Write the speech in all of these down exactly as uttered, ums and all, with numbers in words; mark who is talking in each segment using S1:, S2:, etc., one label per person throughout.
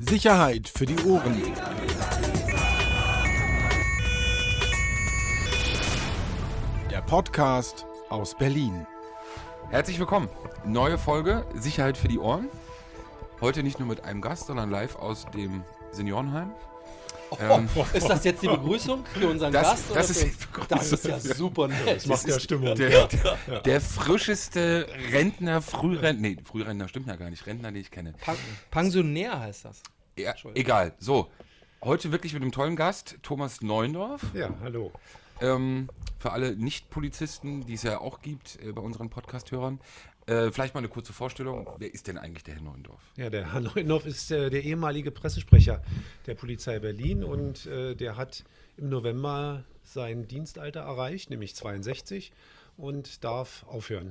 S1: Sicherheit für die Ohren. Der Podcast aus Berlin.
S2: Herzlich willkommen. Neue Folge Sicherheit für die Ohren. Heute nicht nur mit einem Gast, sondern live aus dem Seniorenheim.
S3: Oh, ähm, ist das jetzt die Begrüßung für unseren
S2: das,
S3: Gast?
S2: Das ist,
S3: das ist ja super nett.
S4: Das macht ja Stimmung.
S2: Der, der, der frischeste Rentner, Frührentner, nee, Frührentner stimmt ja gar nicht, Rentner, den ich kenne.
S3: Pan- Pensionär heißt das.
S2: Ja, egal. So, heute wirklich mit einem tollen Gast, Thomas Neuendorf.
S4: Ja, hallo.
S2: Ähm, für alle Nicht-Polizisten, die es ja auch gibt äh, bei unseren Podcast-Hörern. Äh, vielleicht mal eine kurze Vorstellung. Wer ist denn eigentlich der Herr Neuendorf?
S4: Ja, der Herr Neuendorf ist äh, der ehemalige Pressesprecher der Polizei Berlin und äh, der hat im November sein Dienstalter erreicht, nämlich zweiundsechzig, und darf aufhören.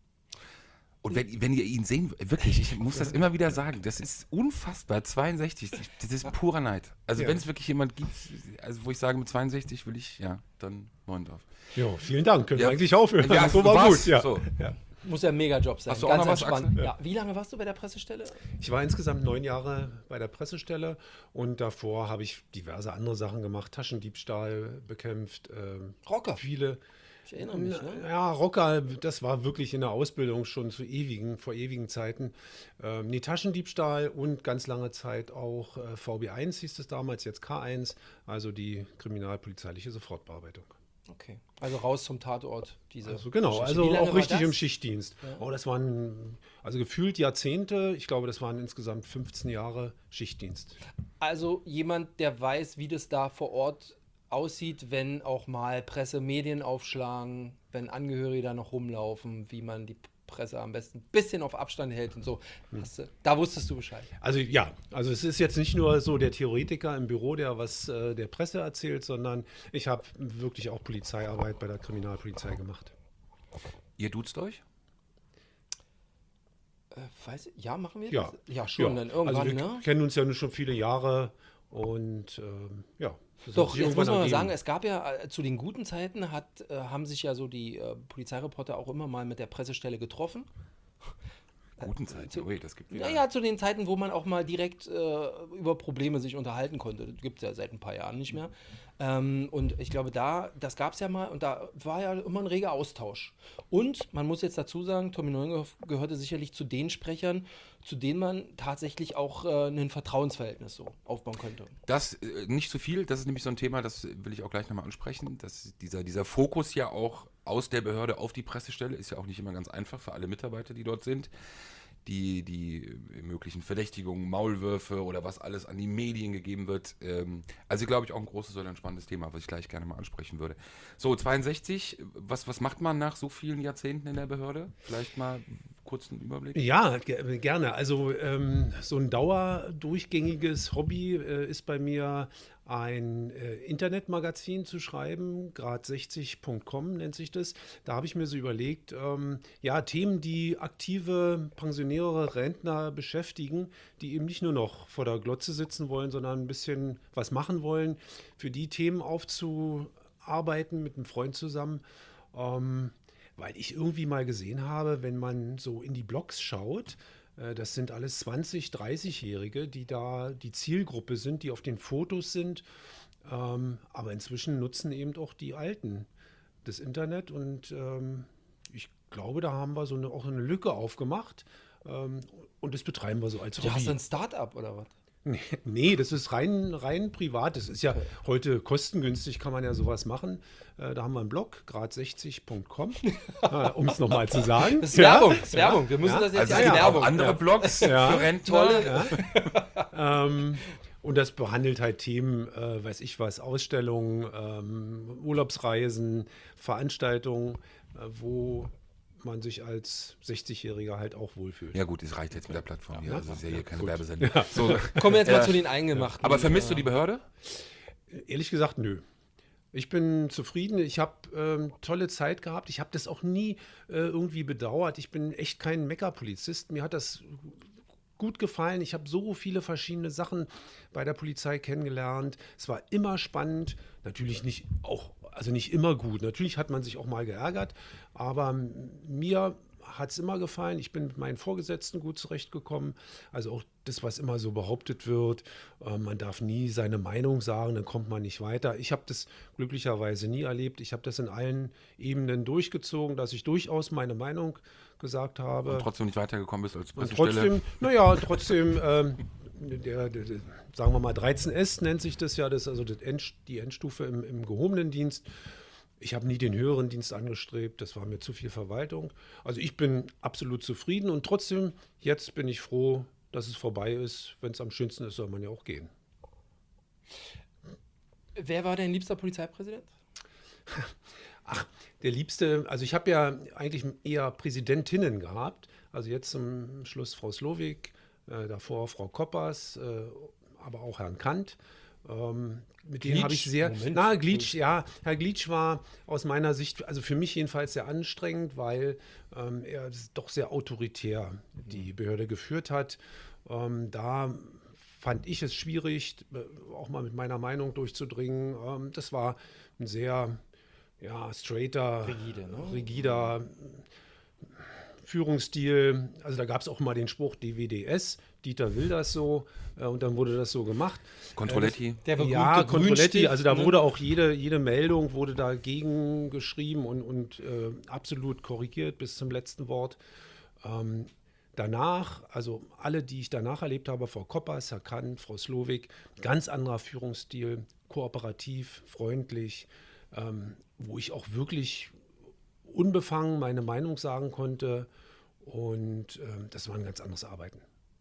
S2: Und wenn, wenn ihr ihn sehen, wirklich, ich muss das immer wieder sagen, das ist unfassbar, zweiundsechzig, das ist purer Neid. Also
S4: Ja.
S2: wenn es wirklich jemand gibt, also wo ich sage, mit zweiundsechzig will ich, ja, dann Neuendorf.
S4: Ja, vielen Dank, können
S2: Ja,
S4: wir eigentlich aufhören.
S2: ja,
S4: so war
S2: was?
S4: gut. Ja.
S2: So.
S4: Ja.
S3: Muss ja ein Mega-Job sein.
S2: Hast du auch
S3: Ganz
S2: noch was,
S3: entspannt.
S2: Axel?
S3: Ja. Wie lange warst du bei der Pressestelle?
S4: Ich war insgesamt neun Jahre bei der Pressestelle und davor habe ich diverse andere Sachen gemacht, Taschendiebstahl bekämpft. ähm,
S3: Rocker.
S4: Viele.
S3: Ich erinnere mich, ne?
S4: Ja, Rocker, das war wirklich in der Ausbildung schon zu ewigen, vor ewigen Zeiten. Ähm, nee, Taschendiebstahl und ganz lange Zeit auch äh, V B eins hieß es damals, jetzt K eins, also die kriminalpolizeiliche Sofortbearbeitung.
S3: Okay. Also raus zum Tatort. Diese
S4: Also genau,
S3: Geschichte.
S4: also
S3: Wie lange
S4: auch
S3: war
S4: richtig
S3: das?
S4: im Schichtdienst.
S3: Ja.
S4: Oh, das waren also gefühlt Jahrzehnte, ich glaube, das waren insgesamt fünfzehn Jahre Schichtdienst.
S3: Also jemand, der weiß, wie das da vor Ort aussieht, wenn auch mal Presse Medien aufschlagen, wenn Angehörige da noch rumlaufen, wie man die Presse am besten ein bisschen auf Abstand hält und so. Hast du, da wusstest du Bescheid.
S4: Also ja, also es ist jetzt nicht nur so der Theoretiker im Büro, der was äh, der Presse erzählt, sondern ich habe wirklich auch Polizeiarbeit bei der Kriminalpolizei gemacht.
S2: Ihr duzt euch?
S3: Äh, weiß, ja, machen wir
S4: Ja.
S3: das? Ja, schon,
S4: Ja.
S3: dann irgendwann,
S4: also wir
S3: ne?
S4: kennen uns ja nun schon viele Jahre und ähm, ja. das hat
S3: Doch,
S4: sich
S3: jetzt muss
S4: irgendwann
S3: man mal
S4: ergeben.
S3: sagen, es gab ja äh, zu den guten Zeiten, hat, äh, haben sich ja so die äh, Polizeireporter auch immer mal mit der Pressestelle getroffen.
S2: Guten Zeit, ui, das gibt wieder.
S3: Naja, zu den Zeiten, wo man auch mal direkt äh, über Probleme sich unterhalten konnte. Das gibt es ja seit ein paar Jahren nicht mehr. Ähm, und ich glaube, da, das gab es ja mal und da war ja immer ein reger Austausch. Und man muss jetzt dazu sagen, Tommy Neuendorf gehörte sicherlich zu den Sprechern, zu denen man tatsächlich auch äh, ein Vertrauensverhältnis so aufbauen könnte.
S2: Das äh, nicht zu viel, das ist nämlich so ein Thema, das will ich auch gleich nochmal ansprechen, dass dieser, dieser Fokus ja auch aus der Behörde auf die Pressestelle ist ja auch nicht immer ganz einfach für alle Mitarbeiter, die dort sind. Die, die möglichen Verdächtigungen, Maulwürfe oder was alles an die Medien gegeben wird. Ähm, also glaube ich auch ein großes oder ein spannendes Thema, was ich gleich gerne mal ansprechen würde. So, zweiundsechzig, was, was macht man nach so vielen Jahrzehnten in der Behörde? Vielleicht mal kurz einen Überblick.
S4: Ja, ge- gerne. Also ähm, so ein dauerdurchgängiges Hobby äh, ist bei mir ein äh, Internetmagazin zu schreiben, grad sechzig Punkt com nennt sich das. Da habe ich mir so überlegt, ähm, ja, Themen, die aktive Pensionäre, Rentner beschäftigen, die eben nicht nur noch vor der Glotze sitzen wollen, sondern ein bisschen was machen wollen, für die Themen aufzuarbeiten mit einem Freund zusammen. Ähm, Weil ich irgendwie mal gesehen habe, wenn man so in die Blogs schaut, äh, das sind alles zwanzig-, dreißigjährige, die da die Zielgruppe sind, die auf den Fotos sind. Ähm, aber inzwischen nutzen eben auch die Alten das Internet und ähm, ich glaube, da haben wir so eine, auch eine Lücke aufgemacht ähm, und das betreiben wir so als
S3: Du
S4: Hobby.
S3: hast ein Start-up oder was?
S4: Nee, nee, das ist rein, rein privat. Das ist ja heute kostengünstig, kann man ja sowas machen. Äh, da haben wir einen Blog, grad sechzig Punkt com, äh, um es nochmal zu sagen.
S3: Das ist
S4: Ja,
S3: Werbung, das ist Werbung. Wir müssen
S4: ja.
S3: das jetzt
S2: Also
S3: ja,
S2: es gibt
S3: Werbung.
S2: auch andere
S4: ja.
S2: Blogs
S4: Ja.
S2: für Rentner.
S3: Tolle.
S4: Ja. ähm, und das behandelt halt Themen, äh, weiß ich was, Ausstellungen, ähm, Urlaubsreisen, Veranstaltungen, äh, wo man sich als sechzigjähriger halt auch wohlfühlt.
S2: Ja gut, es reicht jetzt mit der Plattform hier.
S4: Ja.
S2: Also das ist ja hier
S4: Ja,
S2: keine
S4: gut.
S2: Werbesendung. So,
S3: Kommen wir jetzt mal
S2: Ja.
S3: zu den Eingemachten.
S2: aber vermisst du die Behörde?
S4: Ehrlich gesagt, nö. Ich bin zufrieden. Ich habe ähm, tolle Zeit gehabt. Ich habe das auch nie äh, irgendwie bedauert. Ich bin echt kein Meckerpolizist. Mir hat das gut gefallen. Ich habe so viele verschiedene Sachen bei der Polizei kennengelernt. Es war immer spannend. Natürlich nicht auch, also nicht immer gut. Natürlich hat man sich auch mal geärgert. Aber mir hat es immer gefallen. Ich bin mit meinen Vorgesetzten gut zurechtgekommen. Also auch das, was immer so behauptet wird, äh, man darf nie seine Meinung sagen, dann kommt man nicht weiter. Ich habe das glücklicherweise nie erlebt. Ich habe das in allen Ebenen durchgezogen, dass ich durchaus meine Meinung gesagt habe.
S2: Und trotzdem nicht weitergekommen bist als
S4: Und
S2: Pressestelle.
S4: trotzdem, naja, trotzdem, ähm, der, der, der, sagen wir mal dreizehn S nennt sich das ja, das ist also das End, die Endstufe im, im gehobenen Dienst. Ich habe nie den höheren Dienst angestrebt, das war mir zu viel Verwaltung. Also ich bin absolut zufrieden und trotzdem, jetzt bin ich froh, dass es vorbei ist. Wenn es am schönsten ist, soll man ja auch gehen.
S3: Wer war dein liebster Polizeipräsident?
S4: Ach, der liebste, also ich habe ja eigentlich eher Präsidentinnen gehabt. Also jetzt zum Schluss Frau Slowik, äh, davor Frau Koppers, äh, aber auch Herrn Kant. Ähm, mit denen habe ich sehr.
S3: Moment.
S4: Na, Glitsch, ja. Herr Glitsch war aus meiner Sicht, also für mich jedenfalls sehr anstrengend, weil ähm, er doch sehr autoritär die Behörde geführt hat. Ähm, da fand ich es schwierig, äh, auch mal mit meiner Meinung durchzudringen. Ähm, das war ein sehr ja, straighter,
S3: Rigide, ne?
S4: rigider Führungsstil. Also da gab es auch mal den Spruch D W D S, Dieter will das so, äh, und dann wurde das so gemacht.
S2: Controletti.
S3: Der
S4: Ja,
S3: berühmte
S4: Controletti,
S3: Grünstift,
S4: also da
S3: ne?
S4: wurde auch jede, jede Meldung wurde dagegen geschrieben und, und äh, absolut korrigiert bis zum letzten Wort. Ähm, danach, also alle, die ich danach erlebt habe, Frau Koppers, Herr Kant, Frau Slowik, ganz anderer Führungsstil, kooperativ, freundlich, ähm, wo ich auch wirklich unbefangen meine Meinung sagen konnte und ähm, das war ein ganz anderes Arbeiten.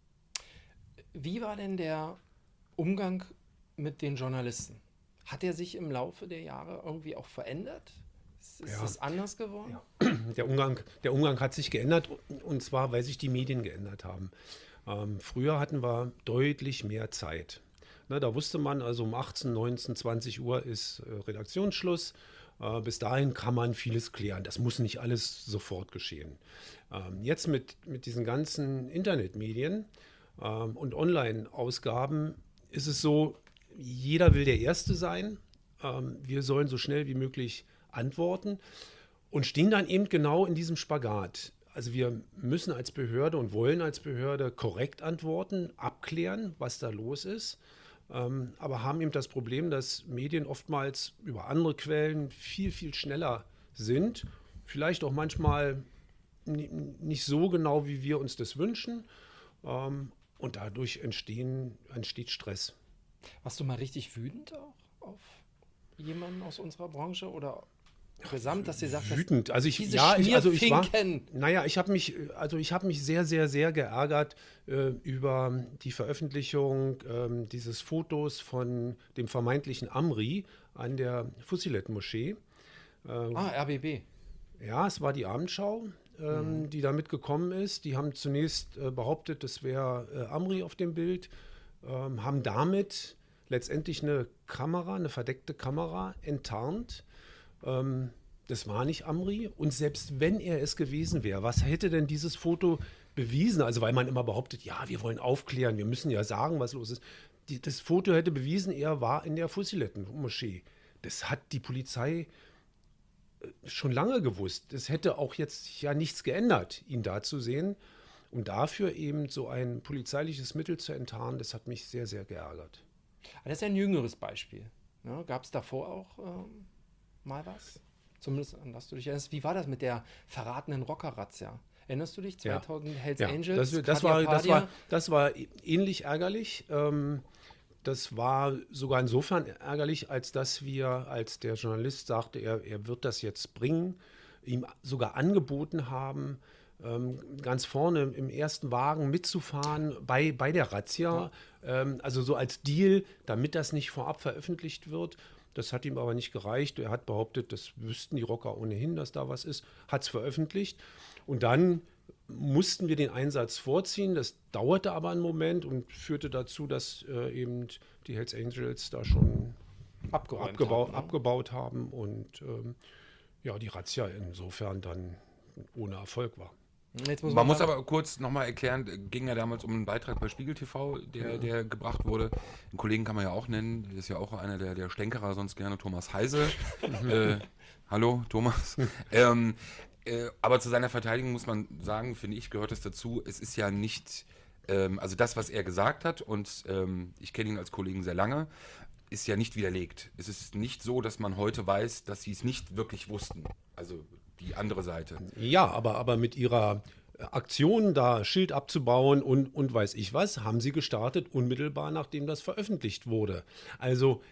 S3: Wie war denn der Umgang mit den Journalisten? Hat er sich im Laufe der Jahre irgendwie auch verändert? Ist, ist
S4: Ja.
S3: es anders geworden?
S4: Der Umgang, der Umgang hat sich geändert und zwar, weil sich die Medien geändert haben. Ähm, früher hatten wir deutlich mehr Zeit. Ne, da wusste man also um achtzehn, neunzehn, zwanzig Uhr ist äh, Redaktionsschluss. Äh, bis dahin kann man vieles klären. Das muss nicht alles sofort geschehen. Ähm, jetzt mit, mit diesen ganzen Internetmedien ähm, und Online-Ausgaben ist es so, jeder will der Erste sein. Ähm, wir sollen so schnell wie möglich antworten und stehen dann eben genau in diesem Spagat. Also wir müssen als Behörde und wollen als Behörde korrekt antworten, abklären, was da los ist, ähm, aber haben eben das Problem, dass Medien oftmals über andere Quellen viel, viel schneller sind, vielleicht auch manchmal n- nicht so genau, wie wir uns das wünschen, ähm, und dadurch entstehen, entsteht Stress.
S3: Warst du mal richtig wütend auch auf jemanden aus unserer Branche oder gesamt, dass ihr sagt,
S4: Wütend. Also ich,
S3: diese
S4: ja, ich, also ich war,
S3: Schmierfinken.
S4: naja, ich habe mich, also ich habe mich sehr, sehr, sehr geärgert äh, über die Veröffentlichung ähm, dieses Fotos von dem vermeintlichen Amri an der Fusilet-Moschee.
S3: Ah, R B B.
S4: Ja, es war die Abendschau, ähm, die da mitgekommen ist. Die haben zunächst äh, behauptet, das wäre äh, Amri auf dem Bild, ähm, haben damit letztendlich eine Kamera, eine verdeckte Kamera enttarnt. Ähm, das war nicht Amri. Und selbst wenn er es gewesen wäre, was hätte denn dieses Foto bewiesen? Also weil man immer behauptet, ja, wir wollen aufklären, wir müssen ja sagen, was los ist. Die, das Foto hätte bewiesen, er war in der Fusiletten-Moschee. Das hat die Polizei schon lange gewusst. Es hätte auch jetzt ja nichts geändert, ihn da zu sehen. Und dafür eben so ein polizeiliches Mittel zu enttarnen, das hat mich sehr, sehr geärgert.
S3: Das ist ja ein jüngeres Beispiel. Ne? Gab es davor auch ähm, mal was? Zumindest an das du dich erinnerst. Wie war das mit der verratenen Rocker-Razzia? Erinnerst du dich? zweitausend Hells
S4: Ja,
S3: Angels,
S4: das, das,
S3: Katja
S4: war, das,
S3: Padia?
S4: war, das war ähnlich ärgerlich. Ähm, das war sogar insofern ärgerlich, als dass wir, als der Journalist sagte, er, er wird das jetzt bringen, ihm sogar angeboten haben, ähm, ganz vorne im ersten Wagen mitzufahren bei, bei der Razzia. Ja. Ähm, also so als Deal, damit das nicht vorab veröffentlicht wird. Das hat ihm aber nicht gereicht. Er hat behauptet, das wüssten die Rocker ohnehin, dass da was ist, hat es veröffentlicht. Und dann mussten wir den Einsatz vorziehen. Das dauerte aber einen Moment und führte dazu, dass äh, eben die Hells Angels da schon
S3: Abgeräumt
S4: abgebau
S3: haben, ne?
S4: abgebaut haben und ähm, ja, die Razzia insofern dann ohne Erfolg war.
S3: Jetzt muss
S2: Man muss
S3: gerade-
S2: aber kurz nochmal erklären, ging ja damals um einen Beitrag bei Spiegel T V, der, der gebracht wurde. Einen Kollegen kann man ja auch nennen, der ist ja auch einer der, der Stänkerer, sonst gerne Thomas Heise. äh, hallo, Thomas. ähm, Äh, aber zu seiner Verteidigung muss man sagen, finde ich, gehört es dazu, es ist ja nicht, ähm, also das, was er gesagt hat, und ähm, ich kenne ihn als Kollegen sehr lange, ist ja nicht widerlegt. Es ist nicht so, dass man heute weiß, dass sie es nicht wirklich wussten. Also die andere Seite.
S4: Ja, aber, aber mit ihrer Aktion, da Schild abzubauen und, und weiß ich was, haben sie gestartet, unmittelbar nachdem das veröffentlicht wurde. Also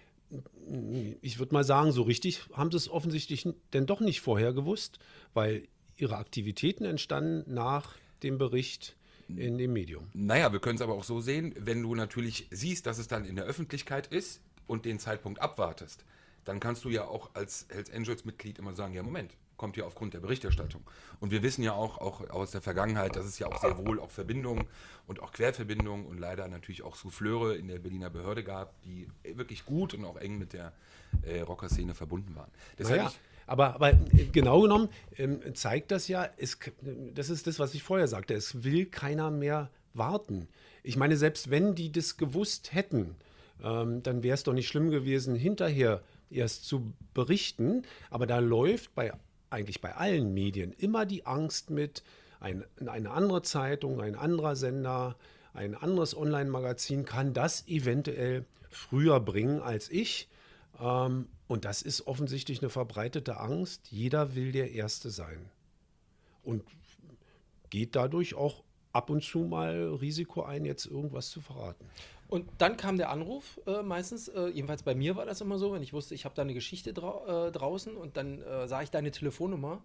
S4: ich würde mal sagen, so richtig haben sie es offensichtlich denn doch nicht vorher gewusst, weil ihre Aktivitäten entstanden nach dem Bericht in dem Medium.
S2: Naja, wir können es aber auch so sehen, wenn du natürlich siehst, dass es dann in der Öffentlichkeit ist und den Zeitpunkt abwartest, dann kannst du ja auch als Hells Angels Mitglied immer sagen, ja Moment, kommt ja aufgrund der Berichterstattung. Und wir wissen ja auch, auch aus der Vergangenheit, dass es ja auch sehr wohl auch Verbindungen und auch Querverbindungen und leider natürlich auch Souffleure in der Berliner Behörde gab, die wirklich gut und auch eng mit der äh, Rocker-Szene verbunden waren. Deshalb
S4: Naja,
S2: ich,
S4: aber, aber genau genommen ähm, zeigt das ja, es, das ist das, was ich vorher sagte, es will keiner mehr warten. Ich meine, selbst wenn die das gewusst hätten, ähm, dann wäre es doch nicht schlimm gewesen, hinterher erst zu berichten. Aber da läuft bei eigentlich bei allen Medien immer die Angst mit, ein, eine andere Zeitung, ein anderer Sender, ein anderes Online-Magazin kann das eventuell früher bringen als ich. Ähm, und das ist offensichtlich eine verbreitete Angst. Jeder will der Erste sein. Und geht dadurch auch ab und zu mal Risiko ein, jetzt irgendwas zu verraten.
S3: Und dann kam der Anruf äh, meistens, äh, jedenfalls bei mir war das immer so, wenn ich wusste, ich habe da eine Geschichte drau äh, draußen und dann äh, sah ich deine Telefonnummer.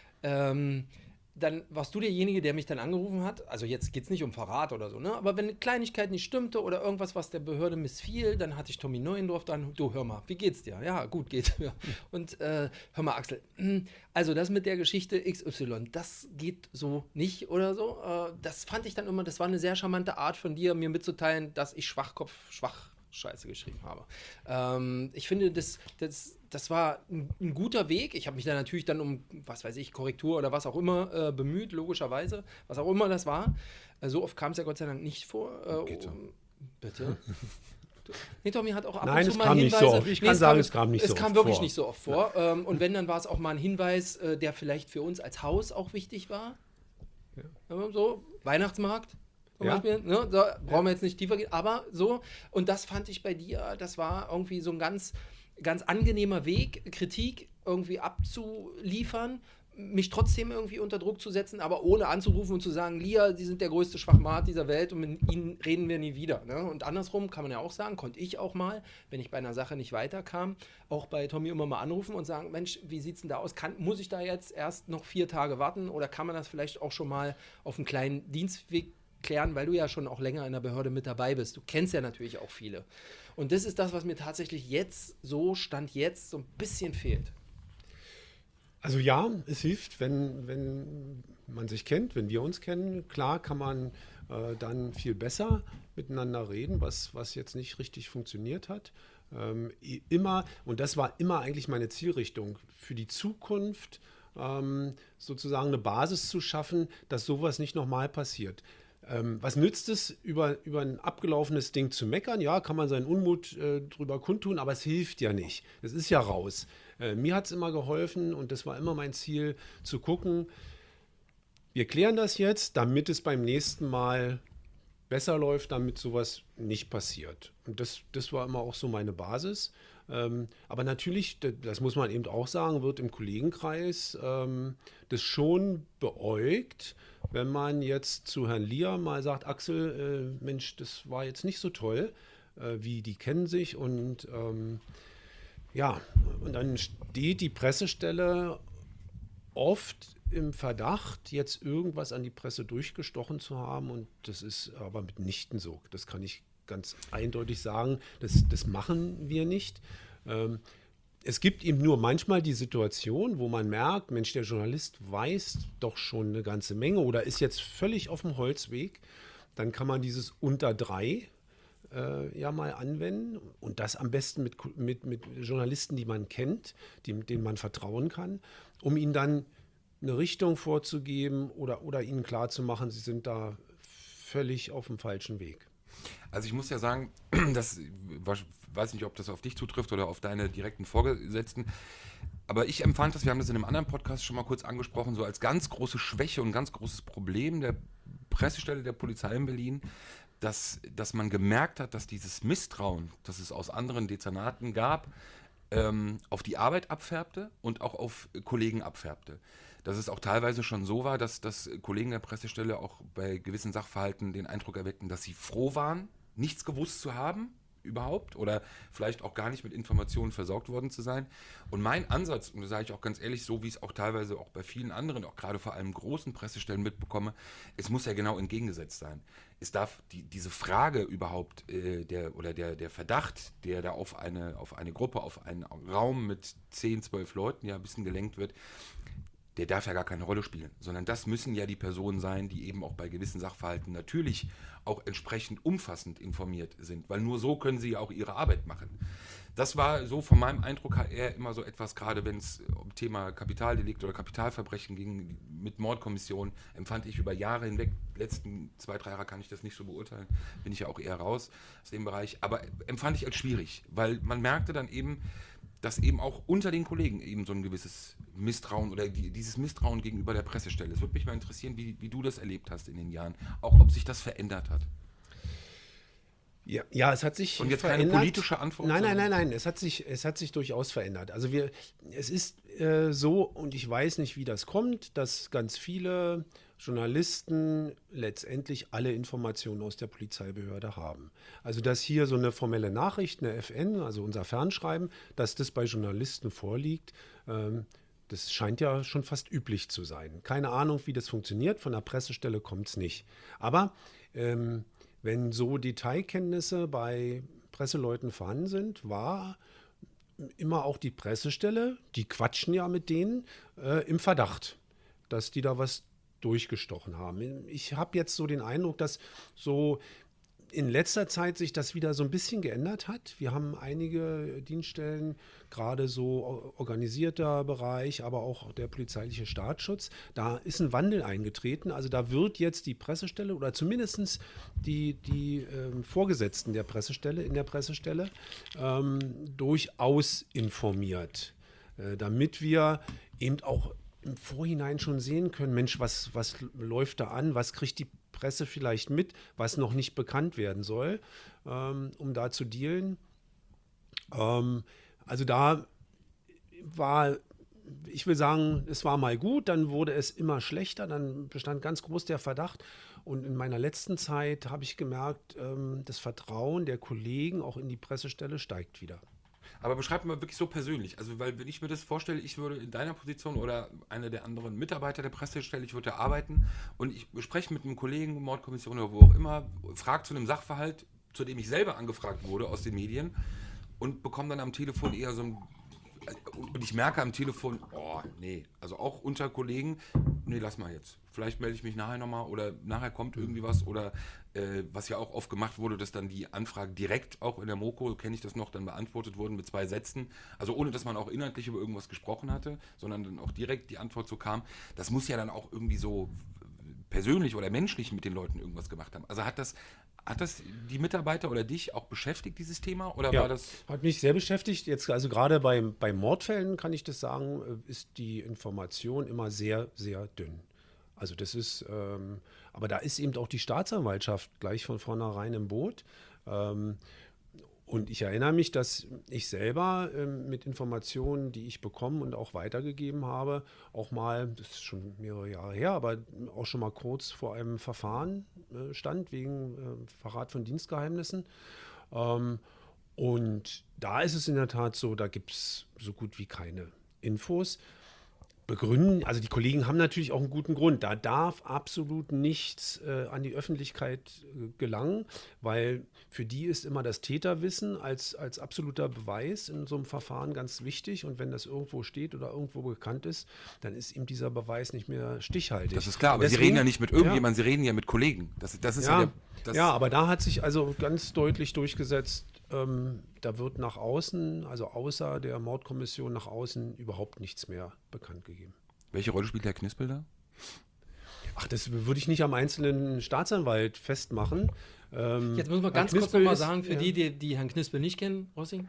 S3: Ähm, dann warst du derjenige, der mich dann angerufen hat. Also jetzt geht es nicht um Verrat oder so, ne? Aber wenn eine Kleinigkeit nicht stimmte oder irgendwas, was der Behörde missfiel, dann hatte ich Tommy Neuendorf dann, du hör mal, wie geht's dir? Ja, gut geht's. Ja. Und äh, hör mal, Axel, also das mit der Geschichte X Y, das geht so nicht oder so. Äh, das fand ich dann immer, das war eine sehr charmante Art von dir, mir mitzuteilen, dass ich Schwachkopf, schwach Scheiße geschrieben habe. Ähm, ich finde, das, das, das war ein, ein guter Weg. Ich habe mich da natürlich dann um, was weiß ich, Korrektur oder was auch immer äh, bemüht, logischerweise. Was auch immer das war. Äh, so oft kam es ja Gott sei Dank nicht vor. Äh,
S2: Geht so.
S3: um, bitte? Nee, Tommy hat auch ab
S4: Nein,
S3: und zu
S4: es
S3: mal
S4: kam nicht
S3: Hinweise.
S4: so oft. Ich kann sagen, es kam nicht
S3: es
S4: so
S3: kam
S4: oft
S3: wirklich
S4: vor.
S3: nicht so oft vor. Ja. Ähm, und wenn, dann war es auch mal ein Hinweis, äh, der vielleicht für uns als Haus auch wichtig war. Ja. So, Weihnachtsmarkt. Zum
S4: Ja.
S3: Beispiel, ne? So, brauchen wir jetzt nicht tiefer gehen, aber so, und das fand ich bei dir, das war irgendwie so ein ganz, ganz angenehmer Weg, Kritik irgendwie abzuliefern, mich trotzdem irgendwie unter Druck zu setzen, aber ohne anzurufen und zu sagen, Lia, Sie sind der größte Schwachmat dieser Welt und mit Ihnen reden wir nie wieder. Ne? Und andersrum kann man ja auch sagen, konnte ich auch mal, wenn ich bei einer Sache nicht weiterkam, auch bei Tommy immer mal anrufen und sagen, Mensch, wie sieht's denn da aus? Kann, muss ich da jetzt erst noch vier Tage warten oder kann man das vielleicht auch schon mal auf einen kleinen Dienstweg klären, weil du ja schon auch länger in der Behörde mit dabei bist. Du kennst ja natürlich auch viele. Und das ist das, was mir tatsächlich jetzt, so Stand jetzt, so ein bisschen fehlt.
S4: Also ja, es hilft, wenn, wenn man sich kennt, wenn wir uns kennen. Klar kann man äh, dann viel besser miteinander reden, was, was jetzt nicht richtig funktioniert hat. Ähm, immer, und das war immer eigentlich meine Zielrichtung, für die Zukunft ähm, sozusagen eine Basis zu schaffen, dass sowas nicht nochmal passiert. Ähm, was nützt es, über, über ein abgelaufenes Ding zu meckern? Ja, kann man seinen Unmut äh, drüber kundtun, aber es hilft ja nicht. Es ist ja raus. Äh, mir hat es immer geholfen und das war immer mein Ziel, zu gucken, wir klären das jetzt, damit es beim nächsten Mal besser läuft, damit sowas nicht passiert. Und das, das war immer auch so meine Basis. Ähm, aber natürlich, das muss man eben auch sagen, wird im Kollegenkreis ähm, das schon beäugt, wenn man jetzt zu Herrn Lia mal sagt, Axel, äh, Mensch, das war jetzt nicht so toll, äh, wie die kennen sich und ähm, ja, und dann steht die Pressestelle oft im Verdacht, jetzt irgendwas an die Presse durchgestochen zu haben und das ist aber mitnichten so. Das kann ich ganz eindeutig sagen, das, das machen wir nicht. Ähm, es gibt eben nur manchmal die Situation, wo man merkt, Mensch, der Journalist weiß doch schon eine ganze Menge oder ist jetzt völlig auf dem Holzweg. Dann kann man dieses unter drei äh, ja mal anwenden und das am besten mit, mit, mit Journalisten, die man kennt, die, denen man vertrauen kann, um ihnen dann eine Richtung vorzugeben oder, oder ihnen klarzumachen, sie sind da völlig auf dem falschen Weg.
S2: Also ich muss ja sagen, das weiß nicht, ob das auf dich zutrifft oder auf deine direkten Vorgesetzten. Aber ich empfand das, wir haben das in einem anderen Podcast schon mal kurz angesprochen, so als ganz große Schwäche und ganz großes Problem der Pressestelle der Polizei in Berlin, dass, dass man gemerkt hat, dass dieses Misstrauen, das es aus anderen Dezernaten gab, ähm, auf die Arbeit abfärbte und auch auf Kollegen abfärbte. Dass es auch teilweise schon so war, dass, dass Kollegen der Pressestelle auch bei gewissen Sachverhalten den Eindruck erweckten, dass sie froh waren, nichts gewusst zu haben überhaupt oder vielleicht auch gar nicht mit Informationen versorgt worden zu sein. Und mein Ansatz, und das sage ich auch ganz ehrlich, so wie ich es auch teilweise auch bei vielen anderen, auch gerade vor allem großen Pressestellen mitbekomme, es muss ja genau entgegengesetzt sein. Es darf die, diese Frage überhaupt äh, der, oder der, der Verdacht, der da auf eine, auf eine Gruppe, auf einen Raum mit zehn, zwölf Leuten ja ein bisschen gelenkt wird, der darf ja gar keine Rolle spielen, sondern das müssen ja die Personen sein, die eben auch bei gewissen Sachverhalten natürlich auch entsprechend umfassend informiert sind, weil nur so können sie ja auch ihre Arbeit machen. Das war so von meinem Eindruck her eher immer so etwas, gerade wenn es um Thema Kapitaldelikt oder Kapitalverbrechen ging, mit Mordkommissionen, empfand ich über Jahre hinweg, letzten zwei, drei Jahre kann ich das nicht so beurteilen, bin ich ja auch eher raus aus dem Bereich, aber empfand ich als schwierig, weil man merkte dann eben, dass eben auch unter den Kollegen eben so ein gewisses Misstrauen oder die, dieses Misstrauen gegenüber der Pressestelle. Es würde mich mal interessieren, wie, wie du das erlebt hast in den Jahren, auch ob sich das verändert hat.
S4: Ja, ja, es hat sich
S2: Und jetzt
S4: verändert.
S2: keine politische Antwort?
S4: Nein, nein, nein, nein, es hat sich, es hat sich durchaus verändert. Also wir, es ist äh, so, und ich weiß nicht, wie das kommt, dass ganz viele Journalisten letztendlich alle Informationen aus der Polizeibehörde haben. Also dass hier so eine formelle Nachricht, eine F N, also unser Fernschreiben, dass das bei Journalisten vorliegt, ähm, das scheint ja schon fast üblich zu sein. Keine Ahnung, wie das funktioniert, von der Pressestelle kommt es nicht. Aber ähm, wenn so Detailkenntnisse bei Presseleuten vorhanden sind, war immer auch die Pressestelle, die quatschen ja mit denen, äh, im Verdacht, dass die da was durchgestochen haben. Ich habe jetzt so den Eindruck, dass so in letzter Zeit sich das wieder so ein bisschen geändert hat. Wir haben einige Dienststellen, gerade so organisierter Bereich, aber auch der polizeiliche Staatsschutz. Da ist ein Wandel eingetreten. Also da wird jetzt die Pressestelle oder zumindest die, die ähm, Vorgesetzten der Pressestelle, in der Pressestelle, ähm, durchaus informiert, äh, damit wir eben auch im Vorhinein schon sehen können, Mensch, was, was läuft da an, was kriegt die Presse vielleicht mit, was noch nicht bekannt werden soll, ähm, um da zu dealen. Ähm, also da war, ich will sagen, es war mal gut, dann wurde es immer schlechter, dann bestand ganz groß der Verdacht. Und in meiner letzten Zeit habe ich gemerkt, ähm, das Vertrauen der Kollegen auch in die Pressestelle steigt wieder.
S2: Aber beschreib mal wirklich so persönlich. Also, weil wenn ich mir das vorstelle, ich würde in deiner Position oder einer der anderen Mitarbeiter der Pressestelle, ich würde da arbeiten und ich spreche mit einem Kollegen, Mordkommission oder wo auch immer, frage zu einem Sachverhalt, zu dem ich selber angefragt wurde aus den Medien und bekomme dann am Telefon eher so ein... Und ich merke am Telefon, oh, nee, also auch unter Kollegen, nee, lass mal jetzt. Vielleicht melde ich mich nachher nochmal oder nachher kommt irgendwie was oder äh, was ja auch oft gemacht wurde, dass dann die Anfragen direkt auch in der Moko, kenne ich das noch, dann beantwortet wurden mit zwei Sätzen. Also ohne, dass man auch inhaltlich über irgendwas gesprochen hatte, sondern dann auch direkt die Antwort so kam. Das muss ja dann auch irgendwie so persönlich oder menschlich mit den Leuten irgendwas gemacht haben. Also hat das... Hat das die Mitarbeiter oder dich auch beschäftigt, dieses Thema? Oder
S4: ja,
S2: war das
S4: hat mich sehr beschäftigt. Jetzt, also gerade bei, bei Mordfällen kann ich das sagen, ist die Information immer sehr, sehr dünn. Also das ist, ähm, aber da ist eben auch die Staatsanwaltschaft gleich von vornherein im Boot. Ähm, und ich erinnere mich, dass ich selber ähm, mit Informationen, die ich bekommen und auch weitergegeben habe, auch mal, das ist schon mehrere Jahre her, aber auch schon mal kurz vor einem Verfahren äh, stand wegen äh, Verrat von Dienstgeheimnissen. Ähm, und da ist es in der Tat so, da gibt es so gut wie keine Infos. Begründen, also die Kollegen haben natürlich auch einen guten Grund. Da darf absolut nichts äh, an die Öffentlichkeit äh, gelangen, weil für die ist immer das Täterwissen als, als absoluter Beweis in so einem Verfahren ganz wichtig. Und wenn das irgendwo steht oder irgendwo bekannt ist, dann ist ihm dieser Beweis nicht mehr stichhaltig.
S2: Das ist klar, aber
S4: Deswegen,
S2: Sie reden ja nicht mit irgendjemandem,
S4: ja,
S2: Sie reden ja mit Kollegen. Das, das ist ja,
S4: ja,
S2: der, das
S4: ja, aber da hat sich also ganz deutlich durchgesetzt, ähm, da wird nach außen, also außer der Mordkommission nach außen, überhaupt nichts mehr bekannt gegeben.
S2: Welche Rolle spielt Herr Knispel da?
S4: Ach, das würde ich nicht am einzelnen Staatsanwalt festmachen. Ähm,
S3: Jetzt müssen wir ganz
S4: Herr
S3: kurz
S4: Knispel
S3: nochmal
S4: ist-
S3: sagen, für
S4: ja.
S3: die, die, die Herrn Knispel nicht kennen, Rossing.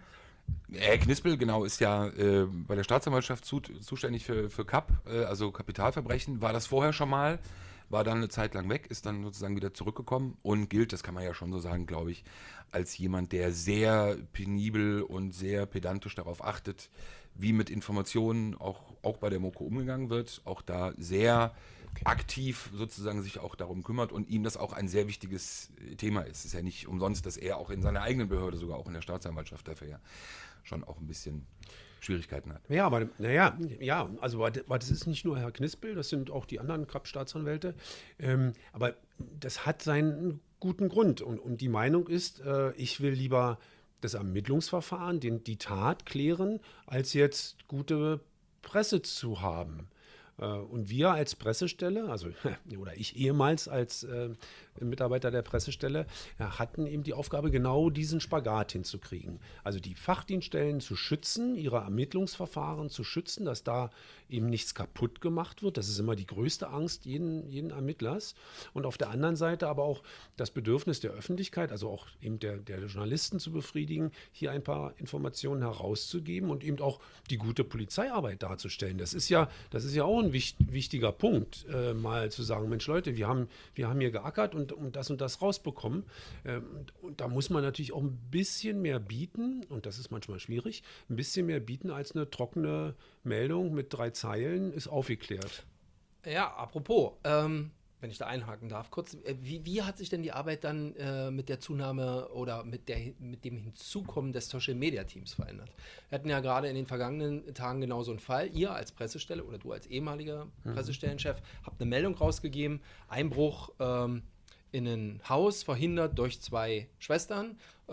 S2: Herr Knispel, genau, ist ja äh, bei der Staatsanwaltschaft zu, zuständig für, für K A P, äh, also Kapitalverbrechen. War das vorher schon mal, war dann eine Zeit lang weg, ist dann sozusagen wieder zurückgekommen und gilt, das kann man ja schon so sagen, glaube ich, als jemand, der sehr penibel und sehr pedantisch darauf achtet, wie mit Informationen auch, auch bei der Moko umgegangen wird. Auch da sehr aktiv sozusagen sich auch darum kümmert und ihm das auch ein sehr wichtiges Thema ist. Es ist ja nicht umsonst, dass er auch in seiner eigenen Behörde, sogar auch in der Staatsanwaltschaft dafür ja schon auch ein bisschen Schwierigkeiten hat.
S4: Ja, aber naja, ja, also aber das ist nicht nur Herr Knispel, das sind auch die anderen K A P-Staatsanwälte. Ähm, aber das hat seinen guten Grund. Und, und die Meinung ist, äh, ich will lieber das Ermittlungsverfahren, den, die Tat klären, als jetzt gute Presse zu haben. Und wir als Pressestelle, also oder ich ehemals als äh, Mitarbeiter der Pressestelle, ja, hatten eben die Aufgabe, genau diesen Spagat hinzukriegen. Also die Fachdienststellen zu schützen, ihre Ermittlungsverfahren zu schützen, dass da eben nichts kaputt gemacht wird. Das ist immer die größte Angst jeden, jeden Ermittlers. Und auf der anderen Seite aber auch das Bedürfnis der Öffentlichkeit, also auch eben der, der Journalisten zu befriedigen, hier ein paar Informationen herauszugeben und eben auch die gute Polizeiarbeit darzustellen. Das ist ja, das ist ja auch ein wich- wichtiger Punkt, äh, mal zu sagen, Mensch Leute, wir haben, wir haben hier geackert und, und das und das rausbekommen. Ähm, und, und da muss man natürlich auch ein bisschen mehr bieten, und das ist manchmal schwierig, ein bisschen mehr bieten als eine trockene Meldung mit drei Zeilen ist aufgeklärt.
S3: Ja, apropos, ähm, wenn ich da einhaken darf, kurz, äh, wie, wie hat sich denn die Arbeit dann äh, mit der Zunahme oder mit, der, mit dem Hinzukommen des Social-Media-Teams verändert? Wir hatten ja gerade in den vergangenen Tagen genau so einen Fall. Ihr als Pressestelle oder du als ehemaliger mhm. Pressestellenchef habt eine Meldung rausgegeben, Einbruch ähm, in ein Haus verhindert durch zwei Schwestern äh,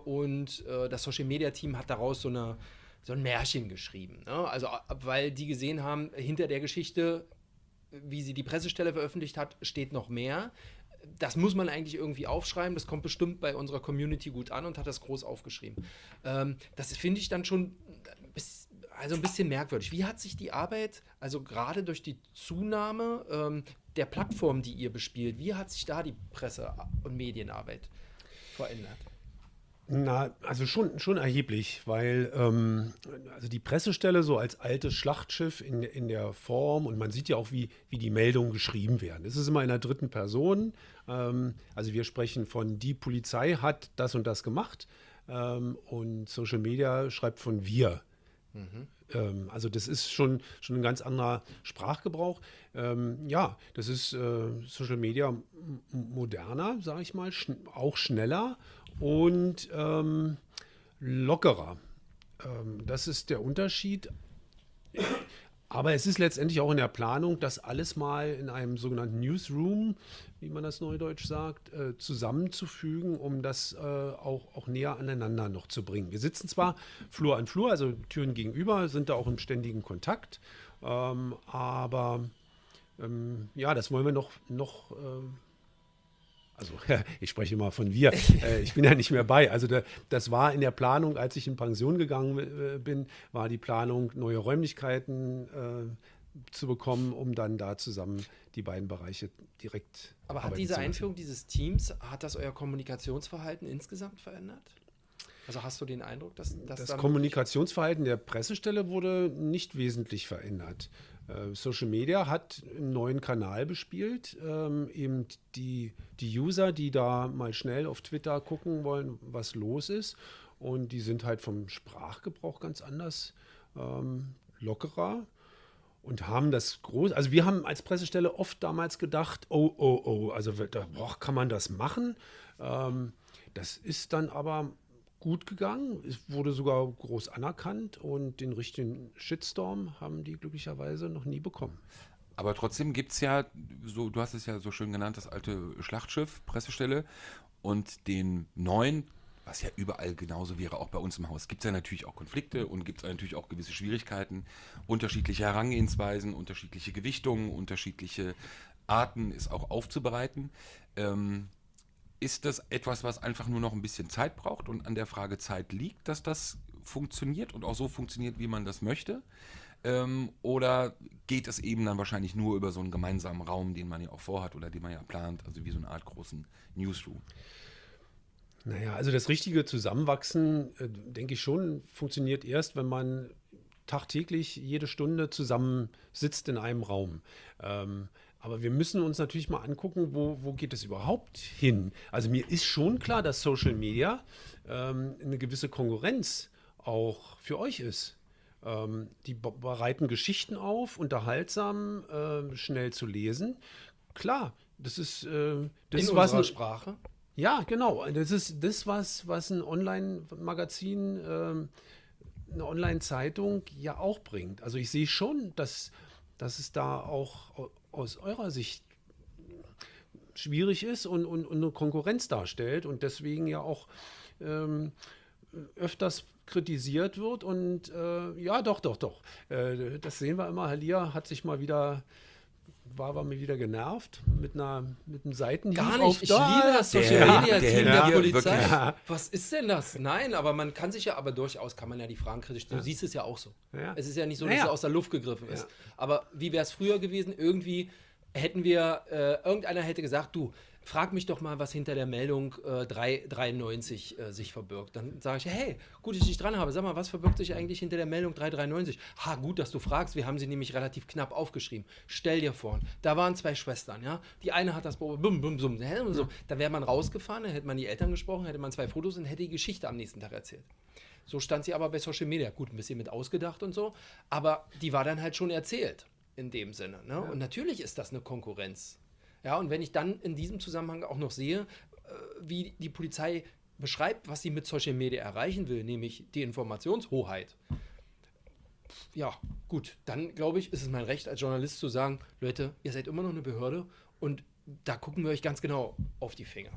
S3: und äh, das Social-Media-Team hat daraus so eine so ein Märchen geschrieben. Ne? Also, weil die gesehen haben, hinter der Geschichte, wie sie die Pressestelle veröffentlicht hat, steht noch mehr. Das muss man eigentlich irgendwie aufschreiben. Das kommt bestimmt bei unserer Community gut an und hat das groß aufgeschrieben. Ähm, das finde ich dann schon bis, also ein bisschen merkwürdig. Wie hat sich die Arbeit, also gerade durch die Zunahme ähm, der Plattform, die ihr bespielt, wie hat sich da die Presse- und Medienarbeit verändert?
S4: Na, also schon, schon erheblich, weil ähm, also die Pressestelle so als altes Schlachtschiff in, in der Form, und man sieht ja auch, wie, wie die Meldungen geschrieben werden. Es ist immer in der dritten Person. Ähm, also wir sprechen von die Polizei hat das und das gemacht ähm, und Social Media schreibt von wir. Mhm. Ähm, also das ist schon, schon ein ganz anderer Sprachgebrauch. Ähm, ja, das ist äh, Social Media m- moderner, sage ich mal, schn- auch schneller und ähm, lockerer. Ähm, das ist der Unterschied. Aber es ist letztendlich auch in der Planung, das alles mal in einem sogenannten Newsroom, wie man das neudeutsch sagt, äh, zusammenzufügen, um das äh, auch, auch näher aneinander noch zu bringen. Wir sitzen zwar Flur an Flur, also Türen gegenüber, sind da auch im ständigen Kontakt, ähm, aber ähm, ja, das wollen wir noch, noch äh, also ich spreche immer von wir, äh, ich bin ja nicht mehr bei. Also da, das war in der Planung, als ich in Pension gegangen äh, bin, war die Planung, neue Räumlichkeiten äh, zu bekommen, um dann da zusammen die beiden Bereiche direkt
S3: Aber hat
S4: arbeiten
S3: diese
S4: zu lassen.
S3: Einführung dieses Teams, hat das euer Kommunikationsverhalten insgesamt verändert? Also hast du den Eindruck, dass, dass
S4: Das
S3: damit-
S4: Kommunikationsverhalten der Pressestelle wurde nicht wesentlich verändert. Äh, Social Media hat einen neuen Kanal bespielt. Ähm, eben die, die User, die da mal schnell auf Twitter gucken wollen, was los ist. Und die sind halt vom Sprachgebrauch ganz anders, ähm, lockerer. Und haben das groß, also wir haben als Pressestelle oft damals gedacht, oh, oh, oh, also da boah, kann man das machen. Ähm, das ist dann aber gut gegangen. Es wurde sogar groß anerkannt und den richtigen Shitstorm haben die glücklicherweise noch nie bekommen.
S2: Aber trotzdem gibt es ja, so, du hast es ja so schön genannt, das alte Schlachtschiff, Pressestelle und den neuen, was ja überall genauso wäre, auch bei uns im Haus, gibt es ja natürlich auch Konflikte und gibt es natürlich auch gewisse Schwierigkeiten, unterschiedliche Herangehensweisen, unterschiedliche Gewichtungen, unterschiedliche Arten, es auch aufzubereiten. Ähm, Ist das etwas, was einfach nur noch ein bisschen Zeit braucht und an der Frage Zeit liegt, dass das funktioniert und auch so funktioniert, wie man das möchte? Ähm, oder geht es eben dann wahrscheinlich nur über so einen gemeinsamen Raum, den man ja auch vorhat oder den man ja plant, also wie so eine Art großen Newsroom?
S4: Naja, also das richtige Zusammenwachsen, äh, denke ich schon, funktioniert erst, wenn man tagtäglich jede Stunde zusammen sitzt in einem Raum. Ähm, aber wir müssen uns natürlich mal angucken, wo, wo geht es überhaupt hin? Also mir ist schon klar, dass Social Media ähm, eine gewisse Konkurrenz auch für euch ist. Ähm, die be- bereiten Geschichten auf, unterhaltsam, äh, schnell zu lesen. Klar, das ist, äh, das
S3: In
S4: ist was.
S3: unserer Sprache.
S4: Ja, genau. Das ist das, was, was ein Online-Magazin, ähm, eine Online-Zeitung ja auch bringt. Also ich sehe schon, dass, dass es da auch au- aus eurer Sicht schwierig ist und, und, und eine Konkurrenz darstellt und deswegen ja auch ähm, öfters kritisiert wird. Und äh, ja, doch, doch, doch. Äh, das sehen wir immer. Herr Lier hat sich mal wieder, war, war mir wieder genervt mit einer mit einem Seitenhieb
S3: Gar
S4: auf
S3: nicht. Ich
S4: da.
S3: liebe das Social
S2: Der-
S3: Media
S2: der
S3: Team
S2: Herr
S3: der
S2: Lier,
S3: Polizei.
S2: wirklich.
S3: Was ist denn das? Nein, aber man kann sich ja, aber durchaus kann man ja die Fragen kritisch stellen. Du siehst es ja auch so.
S4: Ja.
S3: Es ist ja nicht so, dass
S4: Naja.
S3: es aus der Luft gegriffen ist.
S4: Ja.
S3: Aber wie wäre es früher gewesen? Irgendwie hätten wir, äh, irgendeiner hätte gesagt, du, frag mich doch mal, was hinter der Meldung äh, drei dreiundneunzig äh, sich verbirgt. Dann sage ich, hey, gut, dass ich dich dran habe. Sag mal, was verbirgt sich eigentlich hinter der Meldung drei dreiundneunzig? Ha, gut, dass du fragst. Wir haben sie nämlich relativ knapp aufgeschrieben. Stell dir vor, da waren zwei Schwestern, ja. Die eine hat das beobachtet, bum, bum, bum, bum, so. Da wäre man rausgefahren, dann hätte man die Eltern gesprochen, hätte man zwei Fotos und hätte die Geschichte am nächsten Tag erzählt. So stand sie aber bei Social Media. Gut, ein bisschen mit ausgedacht und so, aber die war dann halt schon erzählt in dem Sinne. Ne? Und natürlich ist das eine Konkurrenz. Ja, und wenn ich dann in diesem Zusammenhang auch noch sehe, äh, wie die Polizei beschreibt, was sie mit Social Media erreichen will, nämlich die Informationshoheit. Ja, gut, dann glaube ich, ist es mein Recht als Journalist zu sagen, Leute, ihr seid immer noch eine Behörde und da gucken wir euch ganz genau auf die Finger.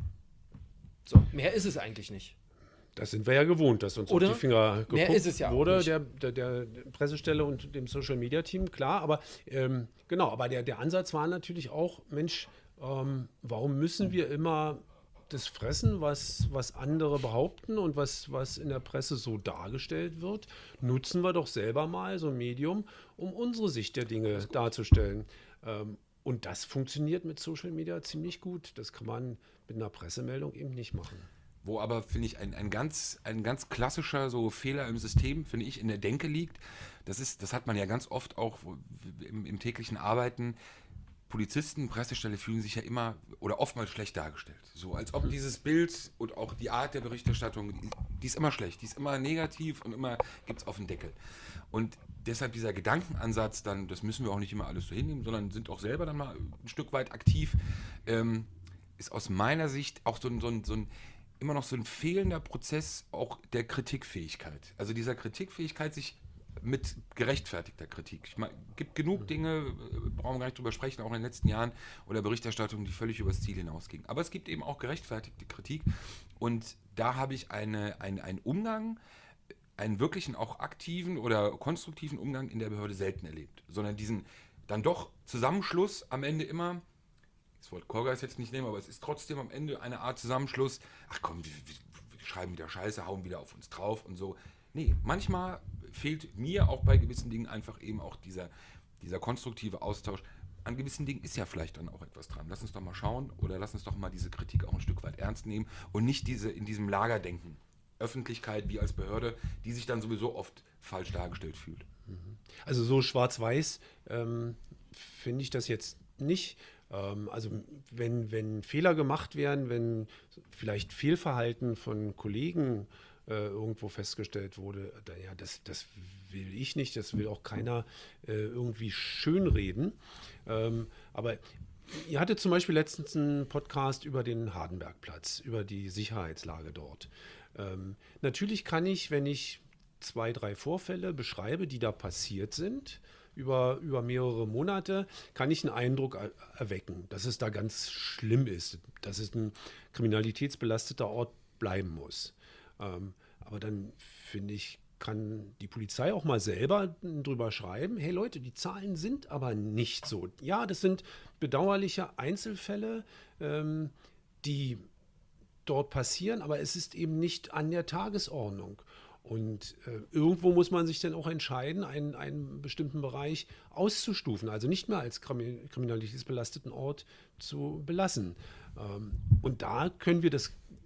S3: So, mehr ist es eigentlich nicht.
S4: Das sind wir ja gewohnt, dass uns
S3: Oder?
S4: auf die Finger
S3: Mehr
S4: geguckt
S3: ist es ja auch
S4: wurde,
S3: nicht.
S4: der, der, der Pressestelle und dem Social-Media-Team, klar. Aber ähm, genau, aber der, der Ansatz war natürlich auch, Mensch, ähm, warum müssen wir immer das fressen, was, was andere behaupten und was, was in der Presse so dargestellt wird? Nutzen wir doch selber mal so ein Medium, um unsere Sicht der Dinge darzustellen. Ähm, und das funktioniert mit Social Media ziemlich gut. Das kann man mit einer Pressemeldung eben nicht machen.
S2: Wo aber, finde ich, ein, ein, ganz, ein ganz klassischer so Fehler im System, finde ich, in der Denke liegt. Das ist, das hat man ja ganz oft auch wo- im, im täglichen Arbeiten. Polizisten, Pressestelle fühlen sich ja immer oder oftmals schlecht dargestellt. So, als ob dieses Bild und auch die Art der Berichterstattung, die, die ist immer schlecht, die ist immer negativ und immer gibt es auf den Deckel. Und deshalb dieser Gedankenansatz, dann, das müssen wir auch nicht immer alles so hinnehmen, sondern sind auch selber dann mal ein Stück weit aktiv, ähm, ist aus meiner Sicht auch so ein, so ein, so ein immer noch so ein fehlender Prozess auch der Kritikfähigkeit. Also dieser Kritikfähigkeit, sich mit gerechtfertigter Kritik. Ich meine, es gibt genug Dinge, äh, brauchen wir gar nicht drüber sprechen, auch in den letzten Jahren oder Berichterstattung, die völlig übers Ziel hinausgingen. Aber es gibt eben auch gerechtfertigte Kritik und da habe ich eine, ein, einen Umgang, einen wirklichen auch aktiven oder konstruktiven Umgang in der Behörde selten erlebt, sondern diesen dann doch Zusammenschluss am Ende immer. Das Wort Korgas jetzt nicht nehmen, aber es ist trotzdem am Ende eine Art Zusammenschluss. Ach komm, wir, wir, wir schreiben wieder Scheiße, hauen wieder auf uns drauf und so. Nee, manchmal fehlt mir auch bei gewissen Dingen einfach eben auch dieser, dieser konstruktive Austausch. An gewissen Dingen ist ja vielleicht dann auch etwas dran. Lass uns doch mal schauen oder lass uns doch mal diese Kritik auch ein Stück weit ernst nehmen und nicht diese in diesem Lagerdenken. Öffentlichkeit wie als Behörde, die sich dann sowieso oft falsch dargestellt fühlt.
S4: Also so schwarz-weiß ähm, finde ich das jetzt nicht. Ähm, also wenn, wenn Fehler gemacht werden, wenn vielleicht Fehlverhalten von Kollegen äh, irgendwo festgestellt wurde, da, ja, das, das will ich nicht, das will auch keiner äh, irgendwie schönreden. Ähm, aber ihr hattet zum Beispiel letztens einen Podcast über den Hardenbergplatz, über die Sicherheitslage dort. Ähm, natürlich kann ich, wenn ich zwei, drei Vorfälle beschreibe, die da passiert sind, über, über mehrere Monate, kann ich einen Eindruck er- erwecken, dass es da ganz schlimm ist, dass es ein kriminalitätsbelasteter Ort bleiben muss. Ähm, aber dann finde ich, kann die Polizei auch mal selber drüber schreiben, hey Leute, die Zahlen sind aber nicht so. Ja, das sind bedauerliche Einzelfälle, ähm, die dort passieren, aber es ist eben nicht an der Tagesordnung. Und äh, irgendwo muss man sich dann auch entscheiden, einen, einen bestimmten Bereich auszustufen, also nicht mehr als krimi- kriminalitätsbelasteten Ort zu belassen. Ähm, und da können wir das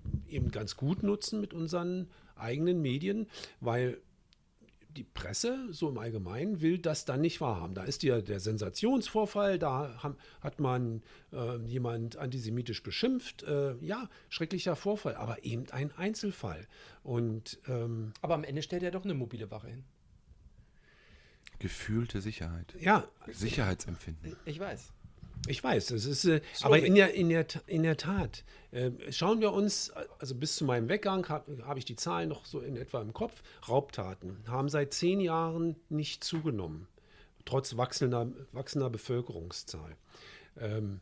S4: eben ganz gut nutzen mit unseren eigenen Medien, weil die Presse so im Allgemeinen will das dann nicht wahrhaben. Da ist ja der Sensationsvorfall, da haben, hat man äh, jemand antisemitisch beschimpft. Äh, ja, schrecklicher Vorfall, aber eben ein Einzelfall. Und ähm,
S3: Aber am Ende stellt er doch eine mobile Wache hin.
S2: Gefühlte Sicherheit.
S4: ja,
S2: Sicherheitsempfinden.
S3: Ich weiß.
S4: ich weiß, es ist, äh,
S3: So
S4: aber
S3: weg.
S4: in der, in der, in der Tat, äh, schauen wir uns, also bis zu meinem Weggang habe hab ich die Zahlen noch so in etwa im Kopf. Raubtaten haben seit zehn Jahren nicht zugenommen, trotz wachsender, wachsender Bevölkerungszahl. Ähm,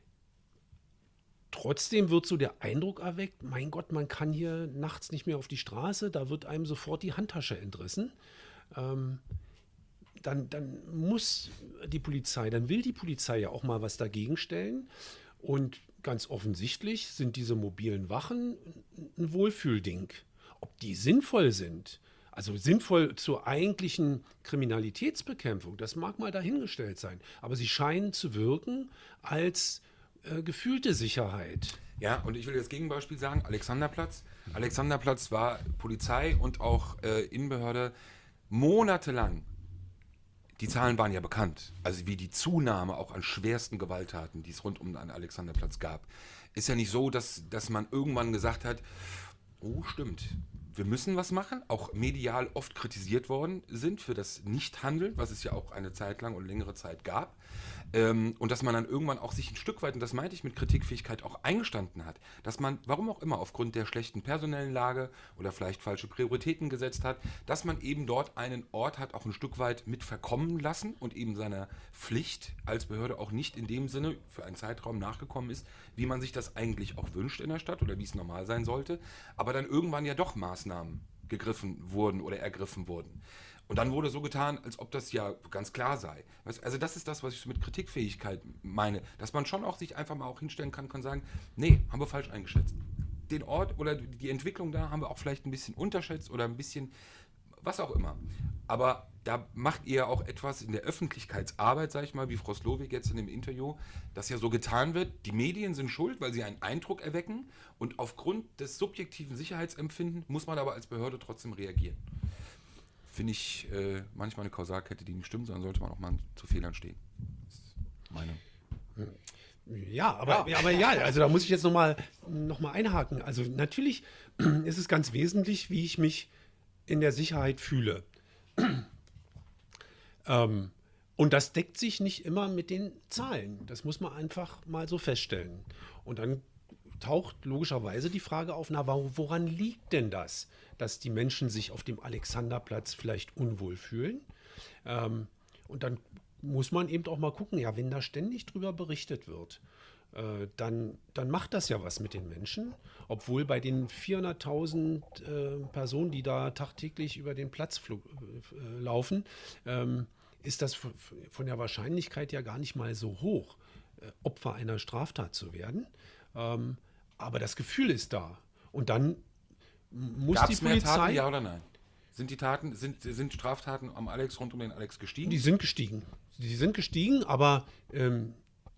S4: Trotzdem wird so der Eindruck erweckt, mein Gott, man kann hier nachts nicht mehr auf die Straße, da wird einem sofort die Handtasche entrissen. Ähm, dann, dann muss die Polizei, dann will die Polizei ja auch mal was dagegen stellen. Und ganz offensichtlich sind diese mobilen Wachen ein Wohlfühlding. Ob die sinnvoll sind, also sinnvoll zur eigentlichen Kriminalitätsbekämpfung, das mag mal dahingestellt sein. Aber sie scheinen zu wirken als äh, gefühlte Sicherheit.
S2: Ja, und ich will das Gegenbeispiel sagen, Alexanderplatz. Alexanderplatz war Polizei und auch äh, Innenbehörde monatelang. Die Zahlen waren ja bekannt, also wie die Zunahme auch an schwersten Gewalttaten, die es rund um den Alexanderplatz gab. Ist ja nicht so, dass, dass man irgendwann gesagt hat, oh stimmt, wir müssen was machen, auch medial oft kritisiert worden sind für das Nichthandeln, was es ja auch eine Zeit lang und längere Zeit gab. Ähm, und dass man dann irgendwann auch sich ein Stück weit, und das meinte ich mit Kritikfähigkeit, auch eingestanden hat, dass man, warum auch immer, aufgrund der schlechten personellen Lage oder vielleicht falsche Prioritäten gesetzt hat, dass man eben dort einen Ort hat, auch ein Stück weit mit verkommen lassen und eben seiner Pflicht als Behörde auch nicht in dem Sinne für einen Zeitraum nachgekommen ist, wie man sich das eigentlich auch wünscht in der Stadt oder wie es normal sein sollte, aber dann irgendwann ja doch Maßnahmen gegriffen wurden oder ergriffen wurden. Und dann wurde so getan, als ob das ja ganz klar sei. Weißt, also das ist das, was ich so mit Kritikfähigkeit meine, dass man schon auch sich einfach mal auch hinstellen kann, kann sagen, nee, haben wir falsch eingeschätzt. Den Ort oder die Entwicklung da haben wir auch vielleicht ein bisschen unterschätzt oder ein bisschen, was auch immer. Aber da macht ihr auch etwas in der Öffentlichkeitsarbeit, sag ich mal, wie Frau Slowik jetzt in dem Interview, dass ja so getan wird, die Medien sind schuld, weil sie einen Eindruck erwecken und aufgrund des subjektiven Sicherheitsempfindens muss man aber als Behörde trotzdem reagieren. Finde ich äh, manchmal eine Kausalkette, die nicht stimmt, sondern sollte man auch mal zu Fehlern stehen. Das ist meine.
S4: Ja, aber ja, aber ja also da muss ich jetzt nochmal noch mal einhaken. Also natürlich ist es ganz wesentlich, wie ich mich in der Sicherheit fühle. ähm, und das deckt sich nicht immer mit den Zahlen. Das muss man einfach mal so feststellen. Und dann taucht logischerweise die Frage auf, na, woran liegt denn das, dass die Menschen sich auf dem Alexanderplatz vielleicht unwohl fühlen? Ähm, und dann muss man eben auch mal gucken, ja, wenn da ständig drüber berichtet wird, äh, dann, dann macht das ja was mit den Menschen, obwohl bei den vierhunderttausend äh, Personen, die da tagtäglich über den Platz flug, äh, laufen, ähm, ist das von der Wahrscheinlichkeit ja gar nicht mal so hoch, äh, Opfer einer Straftat zu werden. Ähm, aber das Gefühl ist da. Und dann muss
S2: Gab's
S4: die Polizei...
S2: mehr Taten, ja oder nein? Sind die Taten, sind, sind Straftaten am Alex rund um den Alex gestiegen?
S4: Die sind gestiegen. Die sind gestiegen, aber ähm,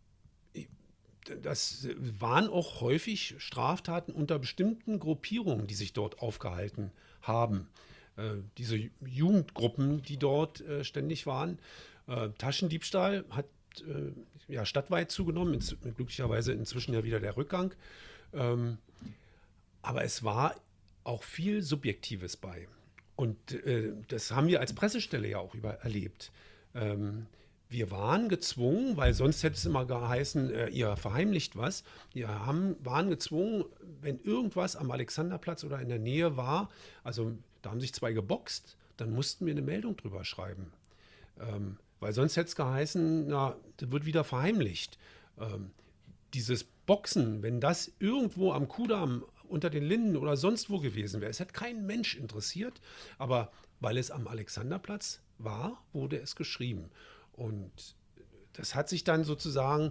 S4: das waren auch häufig Straftaten unter bestimmten Gruppierungen, die sich dort aufgehalten haben. Äh, diese Jugendgruppen, die dort äh, ständig waren. Äh, Taschendiebstahl hat äh, ja, stadtweit zugenommen, ins, glücklicherweise inzwischen ja wieder der Rückgang. Ähm, aber es war auch viel Subjektives bei. Und äh, das haben wir als Pressestelle ja auch über erlebt. Ähm, wir waren gezwungen, weil sonst hätte es immer geheißen, äh, ihr verheimlicht was. Wir haben, waren gezwungen, wenn irgendwas am Alexanderplatz oder in der Nähe war, also da haben sich zwei geboxt, dann mussten wir eine Meldung drüber schreiben. Ähm, weil sonst hätte es geheißen, na, das wird wieder verheimlicht. Ähm, dieses Boxen, wenn das irgendwo am Kudamm unter den Linden oder sonst wo gewesen wäre, es hat keinen Mensch interessiert, aber weil es am Alexanderplatz war, wurde es geschrieben. Und das hat sich dann sozusagen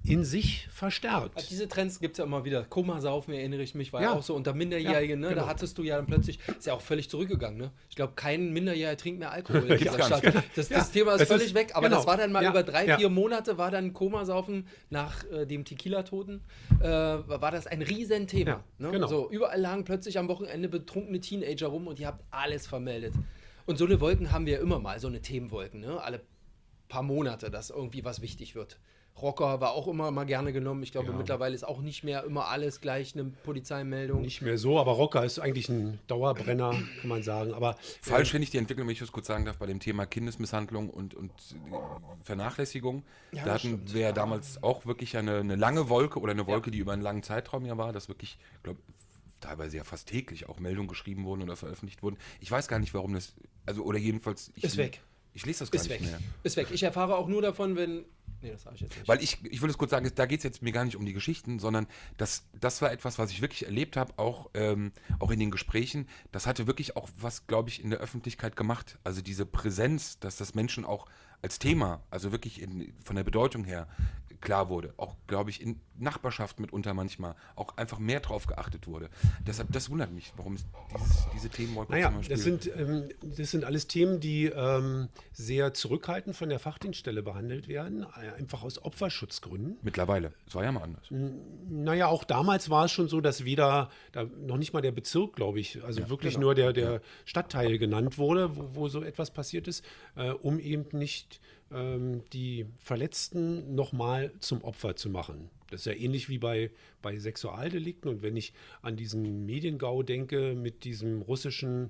S4: in sich verstärkt.
S3: Also diese Trends gibt es ja immer wieder. Komasaufen, erinnere ich mich, war ja
S4: Ja.
S3: auch so unter Minderjährigen.
S4: Ja,
S3: Ne?
S4: genau.
S3: Da hattest du ja dann plötzlich, ist ja auch völlig zurückgegangen. Ne? Ich glaube, kein Minderjähriger trinkt mehr Alkohol in dieser
S4: gar nicht,
S3: Stadt. Das,
S4: Ja,
S3: das Thema ist
S4: es
S3: völlig
S4: ist-
S3: weg. Aber
S4: genau.
S3: das war dann mal
S4: Ja,
S3: über drei,
S4: ja.
S3: vier Monate, war dann Komasaufen nach äh, dem Tequila-Toten, äh, war das ein Riesenthema.
S4: Ja,
S3: ne?
S4: genau.
S3: So, überall lagen plötzlich am Wochenende betrunkene Teenager rum und ihr habt alles vermeldet. Und so eine Wolken haben wir immer mal, so eine Themenwolken, ne? Alle paar Monate, dass irgendwie was wichtig wird. Rocker war auch immer mal gerne genommen. Ich glaube,
S4: Ja.
S3: mittlerweile ist auch nicht mehr immer alles gleich eine Polizeimeldung.
S4: Nicht mehr so, aber Rocker ist eigentlich ein Dauerbrenner, kann man sagen. Aber
S2: Falsch finde ich die Entwicklung, wenn ich das kurz sagen darf, bei dem Thema Kindesmisshandlung und, und Vernachlässigung.
S3: Ja,
S2: da
S3: das
S2: hatten
S3: stimmt.
S2: wir ja damals auch wirklich eine, eine lange Wolke oder eine Wolke, die über einen langen Zeitraum ja war, dass wirklich, ich glaube, teilweise ja fast täglich auch Meldungen geschrieben wurden oder veröffentlicht wurden. Ich weiß gar nicht, warum das, also oder jedenfalls... Ich,
S3: Ist weg.
S2: Ich lese das gar
S3: Ist
S2: nicht
S3: weg.
S2: mehr.
S3: Ist weg. Ich erfahre auch nur davon, wenn. Nee, das sage ich jetzt nicht.
S2: Weil ich, ich will es kurz sagen, da geht es jetzt mir gar nicht um die Geschichten, sondern das, das war etwas, was ich wirklich erlebt habe, auch, ähm, auch in den Gesprächen. Das hatte wirklich auch was, glaube ich, in der Öffentlichkeit gemacht. Also diese Präsenz, dass das Menschen auch als Thema, also wirklich in, von der Bedeutung her, klar wurde. Auch, glaube ich, in Nachbarschaft mitunter manchmal auch einfach mehr drauf geachtet wurde. Deshalb, das wundert mich, warum es dieses, diese Themen heute
S4: naja,
S2: zum Beispiel-
S4: das sind, ähm, das sind alles Themen, die ähm, sehr zurückhaltend von der Fachdienststelle behandelt werden, äh, einfach aus Opferschutzgründen.
S2: mittlerweile. Es war ja mal anders.
S4: Naja, auch damals war es schon so, dass weder, da noch nicht mal der Bezirk, glaube ich, also wirklich nur der, der Stadtteil genannt wurde, wo, wo so etwas passiert ist, äh, um eben nicht ähm, die Verletzten nochmal zum Opfer zu machen. Das ist ja ähnlich wie bei, bei Sexualdelikten. Und wenn ich an diesen Mediengau denke mit diesem russischen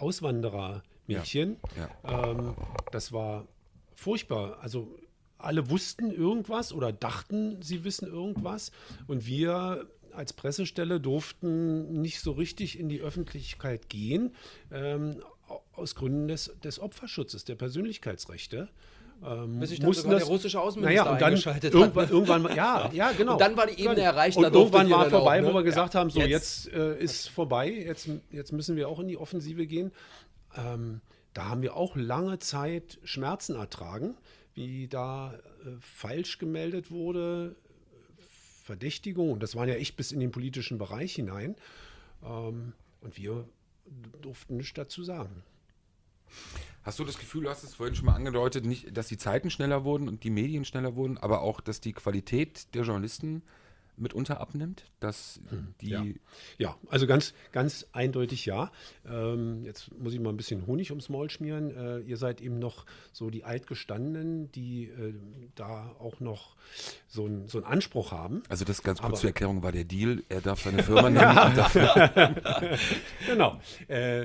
S4: Auswanderermädchen,
S2: Ja.
S4: ähm, das war furchtbar. Also alle wussten irgendwas oder dachten, sie wissen irgendwas. Und wir als Pressestelle durften nicht so richtig in die Öffentlichkeit gehen, ähm, aus Gründen des, des Opferschutzes, der Persönlichkeitsrechte. Ähm,
S3: Bis sich dann
S4: mussten
S3: sogar
S4: das-
S3: der russische Außenminister
S4: naja, und dann
S3: eingeschaltet
S4: irgendwann,
S3: hat. Ne?
S4: irgendwann mal, ja, ja, genau.
S3: Und dann war die Ebene erreicht,
S4: Und
S3: da durftet
S4: irgendwann
S3: ihr
S4: war
S3: dann
S4: vorbei,
S3: auch, ne?
S4: wo wir gesagt haben, so
S3: Jetzt-
S4: jetzt, äh, ist vorbei, jetzt, jetzt müssen wir auch in die Offensive gehen. Ähm, da haben wir auch lange Zeit Schmerzen ertragen, wie da äh, falsch gemeldet wurde, Verdächtigung, und das waren ja echt bis in den politischen Bereich hinein. Ähm, und wir durften nichts dazu sagen.
S2: Hast du das Gefühl, du hast es vorhin schon mal angedeutet, nicht, dass die Zeiten schneller wurden und die Medien schneller wurden, aber auch, dass die Qualität der Journalisten mitunter abnimmt? Dass die.
S4: Ja. Ja, also ganz, ganz eindeutig ja. Ähm, jetzt muss ich mal ein bisschen Honig ums Maul schmieren. Äh, ihr seid eben noch so die Altgestandenen, die äh, da auch noch so, ein, so einen Anspruch haben.
S2: Also das ganz kurz
S4: Aber-
S2: zur Erklärung war der Deal, er darf seine Firma nennen. und dafür,
S4: Genau. Äh,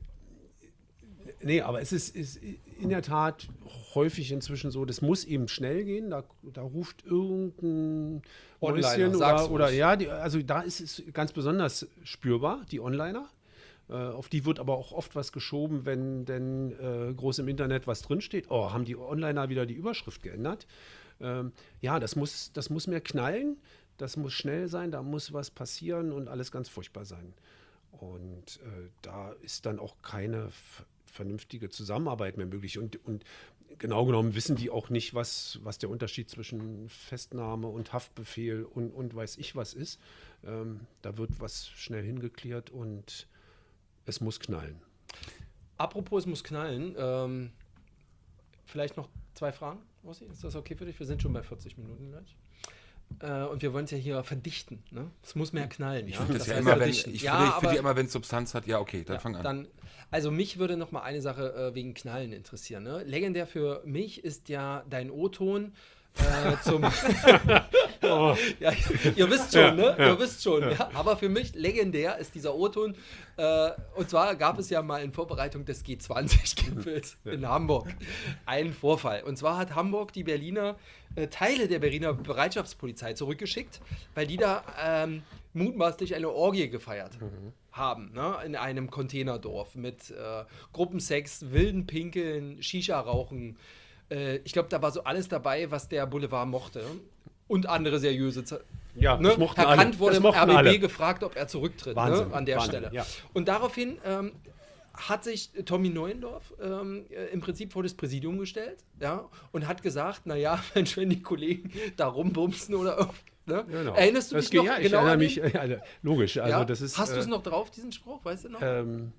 S4: nee, aber es ist, ist in der Tat häufig inzwischen so, das muss eben schnell gehen. Da, da ruft irgendein
S3: Onliner,
S4: Mäuschen
S3: sag's
S4: oder, oder
S3: ruhig.
S4: ja, die, also da ist es ganz besonders spürbar, die Onliner. Äh, auf die wird aber auch oft was geschoben, wenn denn äh, groß im Internet was drinsteht. Oh, haben die Onliner wieder die Überschrift geändert? Ähm, ja, das muss, das muss mehr knallen, das muss schnell sein, da muss was passieren und alles ganz furchtbar sein. Und äh, da ist dann auch keine f- vernünftige Zusammenarbeit mehr möglich. Und, und genau genommen wissen die auch nicht, was, was der Unterschied zwischen Festnahme und Haftbefehl und, und weiß ich was ist. Ähm, da wird was schnell hingeklärt und es muss knallen.
S3: Apropos, es muss knallen. Ähm, vielleicht noch zwei Fragen, Ossi? Ist das okay für dich? Wir sind schon bei vierzig Minuten gleich. Äh, und wir wollen es ja hier verdichten. Ne? Es muss mehr knallen.
S2: ich
S3: ja?
S2: finde das, ja
S3: heißt
S2: immer, wenn,
S3: verdichten.
S2: ich
S3: ja,
S2: finde, ich
S3: aber,
S2: finde ja immer, wenn es Substanz hat, ja okay, dann
S3: ja,
S2: fang an.
S3: Dann, also mich würde noch mal eine Sache äh, wegen Knallen interessieren. Ne? Legendär für mich ist ja dein O-Ton äh, zum... ja, ihr wisst schon, ne? Ihr wisst schon. Ja? Aber für mich legendär ist dieser O-Ton. Äh, und zwar gab es ja mal in Vorbereitung des G zwanzig-Gipfels in Hamburg einen Vorfall. Und zwar hat Hamburg die Berliner, äh, Teile der Berliner Bereitschaftspolizei zurückgeschickt, weil die da ähm, mutmaßlich eine Orgie gefeiert haben, ne? In einem Containerdorf mit äh, Gruppensex, wilden Pinkeln, Shisha-Rauchen. Äh, ich glaube, da war so alles dabei, was der Boulevard mochte. Und andere seriöse Z
S4: Ja,
S3: Ne?
S4: das mochten
S3: Herr
S4: alle.
S3: Kant wurde
S4: Das
S3: im
S4: mochten
S3: R B B
S4: alle.
S3: gefragt, ob er zurücktritt,
S4: Wahnsinn,
S3: ne? An der
S4: Wahnsinn,
S3: Stelle.
S4: ja.
S3: Und daraufhin ähm, hat sich Tommy Neuendorf ähm, im Prinzip vor das Präsidium gestellt, ja, und hat gesagt, naja, Mensch, wenn die Kollegen da rumbumsen oder irgendwie, ne?
S4: Genau.
S3: Erinnerst du
S4: das
S3: dich
S4: geht,
S3: noch?
S4: Ja, ich
S3: genau
S4: erinnere
S3: an
S4: mich,
S3: den?
S4: ja, logisch. Also
S3: Ja?
S4: das ist,
S3: Hast du es
S4: äh,
S3: noch drauf, diesen Spruch, weißt du noch?
S4: Ähm,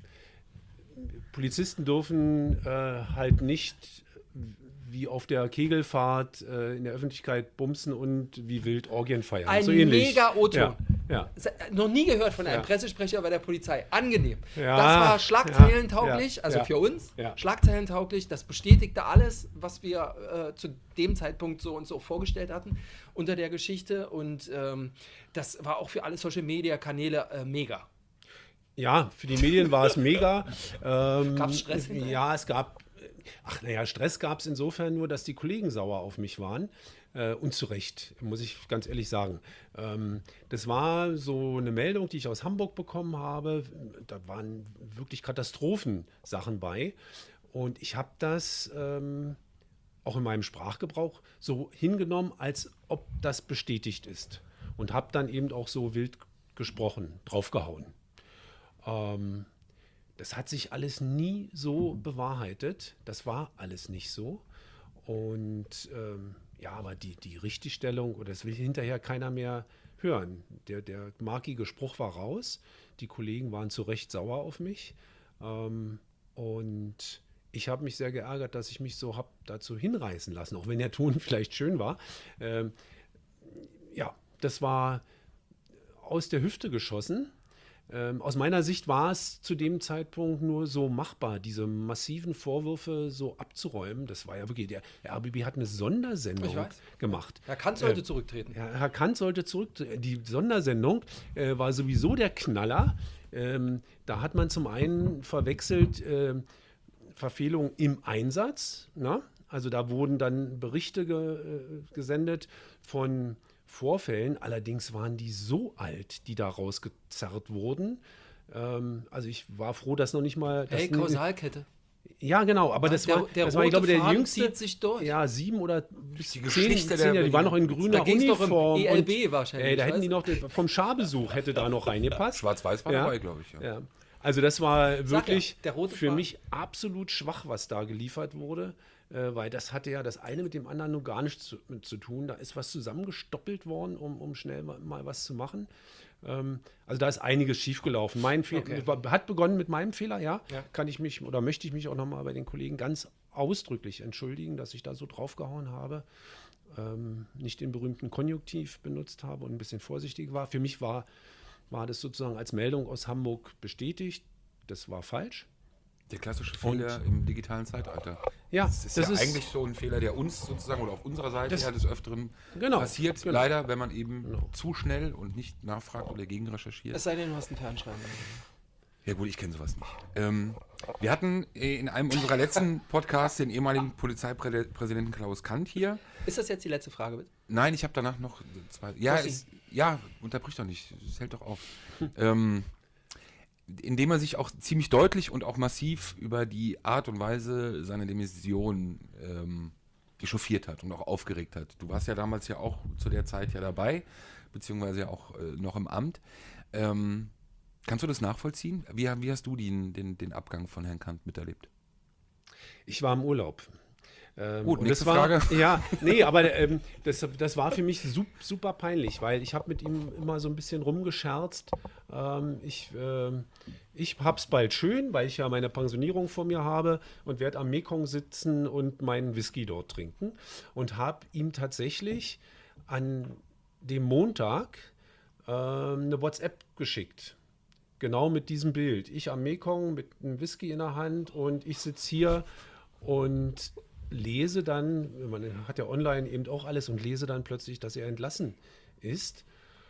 S4: Polizisten dürfen äh, halt nicht wie auf der Kegelfahrt äh, in der Öffentlichkeit bumsen und wie wild Orgien feiern.
S3: Ein
S4: so ähnlich.
S3: mega O-Ton.
S4: Ja, ja.
S3: Das, äh, noch nie gehört von einem
S4: Ja.
S3: Pressesprecher bei der Polizei. Angenehm.
S4: Ja,
S3: Das war schlagzeilentauglich,
S4: ja,
S3: also
S4: ja,
S3: für uns,
S4: ja.
S3: schlagzeilentauglich. Das bestätigte alles, was wir äh, zu dem Zeitpunkt so und so vorgestellt hatten unter der Geschichte. Und ähm, das war auch für alle Social-Media-Kanäle äh, mega.
S4: Ja, für die Medien war es mega. Ähm,
S3: Gab's Stress hinterher?
S4: Ja, es gab, ach naja, Stress gab es insofern nur, dass die Kollegen sauer auf mich waren. Äh, und zu Recht, muss ich ganz ehrlich sagen. Ähm, das war so eine Meldung, die ich aus Hamburg bekommen habe. Da waren wirklich Katastrophensachen bei. Und ich habe das ähm, auch in meinem Sprachgebrauch so hingenommen, als ob das bestätigt ist. Und habe dann eben auch so wild gesprochen, draufgehauen. Ähm, das hat sich alles nie so bewahrheitet. Das war alles nicht so. Und ähm, ja, aber die, die Richtigstellung, oder das will hinterher keiner mehr hören. Der, der markige Spruch war raus. Die Kollegen waren zu Recht sauer auf mich. Ähm, und ich habe mich sehr geärgert, dass ich mich so habe dazu hinreißen lassen, auch wenn der Ton vielleicht schön war. Ähm, ja, das war aus der Hüfte geschossen. Ähm, aus meiner Sicht war es zu dem Zeitpunkt nur so machbar, diese massiven Vorwürfe so abzuräumen. Das war ja wirklich, der, der R B B hat eine Sondersendung
S3: Ich weiß.
S4: gemacht.
S3: Herr Kanz sollte äh, zurücktreten.
S4: Ja, Herr Kanz sollte zurücktreten. Die Sondersendung äh, war sowieso der Knaller. Ähm, da hat man zum einen verwechselt äh, Verfehlungen im Einsatz. Na? Also da wurden dann Berichte ge, äh, gesendet von Vorfällen, allerdings waren die so alt, die da rausgezerrt wurden. Ähm, also ich war froh, dass noch nicht mal...
S3: Hey, Kausalkette.
S4: Ja, genau, aber das
S3: der,
S4: war,
S3: der
S4: das war ich glaube, der
S3: Faden
S4: jüngste...
S3: zieht sich durch.
S4: Ja, sieben oder bis
S2: Die
S4: zehn,
S2: Geschichte
S4: zehn
S2: der
S4: Jahre, die waren noch in
S2: Berliner
S4: grüner
S3: Da ging's doch im
S4: Uniform.
S3: E L B
S4: und,
S3: wahrscheinlich,
S4: Ey, da hätten die
S3: weißt
S4: noch, vom Scharbesuch hätte da noch reingepasst.
S2: Schwarz-Weiß war
S4: Ja.
S2: dabei, glaube ich. Ja.
S4: Ja. Also das war wirklich
S3: ja, der rote
S4: für
S3: Faden.
S4: mich absolut schwach, was da geliefert wurde, äh, weil das hatte ja das eine mit dem anderen nur gar nichts zu, mit zu tun. Da ist was zusammengestoppelt worden, um, um schnell mal, mal was zu machen. Ähm, also da ist einiges schiefgelaufen. Mein Fehler
S3: Okay.
S4: hat begonnen mit meinem Fehler, ja.
S3: Ja.
S4: Kann ich mich oder möchte ich mich auch nochmal bei den Kollegen ganz ausdrücklich entschuldigen, dass ich da so draufgehauen habe. Ähm, nicht den berühmten Konjunktiv benutzt habe und ein bisschen vorsichtig war. Für mich war war das sozusagen als Meldung aus Hamburg bestätigt. Das war falsch.
S2: Der klassische Fehler im digitalen Zeitalter.
S4: Ja,
S2: Das ist
S4: das
S2: ja
S4: ist-
S2: eigentlich so ein Fehler, der uns sozusagen oder auf unserer Seite
S4: Das-
S2: ja des Öfteren
S4: Genau,
S2: passiert.
S4: genau.
S2: Leider, wenn man eben
S4: Genau.
S2: zu schnell und nicht nachfragt oder gegen recherchiert.
S3: Es sei denn, du hast einen Fernschreiber.
S2: Ja gut, ich kenne sowas nicht. Ähm, wir hatten äh, in einem unserer letzten Podcasts den ehemaligen Polizeipräsidenten Klaus Kant hier.
S3: Ist das jetzt die letzte Frage, bitte?
S2: Nein, ich habe danach noch zwei. Ja,
S3: Kossi.
S2: es, ja, unterbrich doch nicht. Es hält doch auf. ähm, indem er sich auch ziemlich deutlich und auch massiv über die Art und Weise seiner Demission ähm, echauffiert hat und auch aufgeregt hat. Du warst ja damals ja auch zu der Zeit ja dabei, beziehungsweise ja auch äh, noch im Amt. Ähm, kannst du das nachvollziehen? Wie, wie hast du den, den, den Abgang von Herrn Kant miterlebt?
S4: Ich war im Urlaub. Ähm,
S2: Gut,
S4: und
S2: nächste
S4: das war,
S2: Frage.
S4: Ja, nee, aber ähm, das, das war für mich sup, super peinlich, weil ich habe mit ihm immer so ein bisschen rumgescherzt. Ähm, ich ähm, ich hab's bald schön, weil ich ja meine Pensionierung vor mir habe und werde am Mekong sitzen und meinen Whisky dort trinken. Und habe ihm tatsächlich an dem Montag ähm, eine WhatsApp geschickt. Genau mit diesem Bild. Ich am Mekong mit einem Whisky in der Hand und ich sitze hier und lese dann, man hat ja online eben auch alles und lese dann plötzlich, dass er entlassen ist.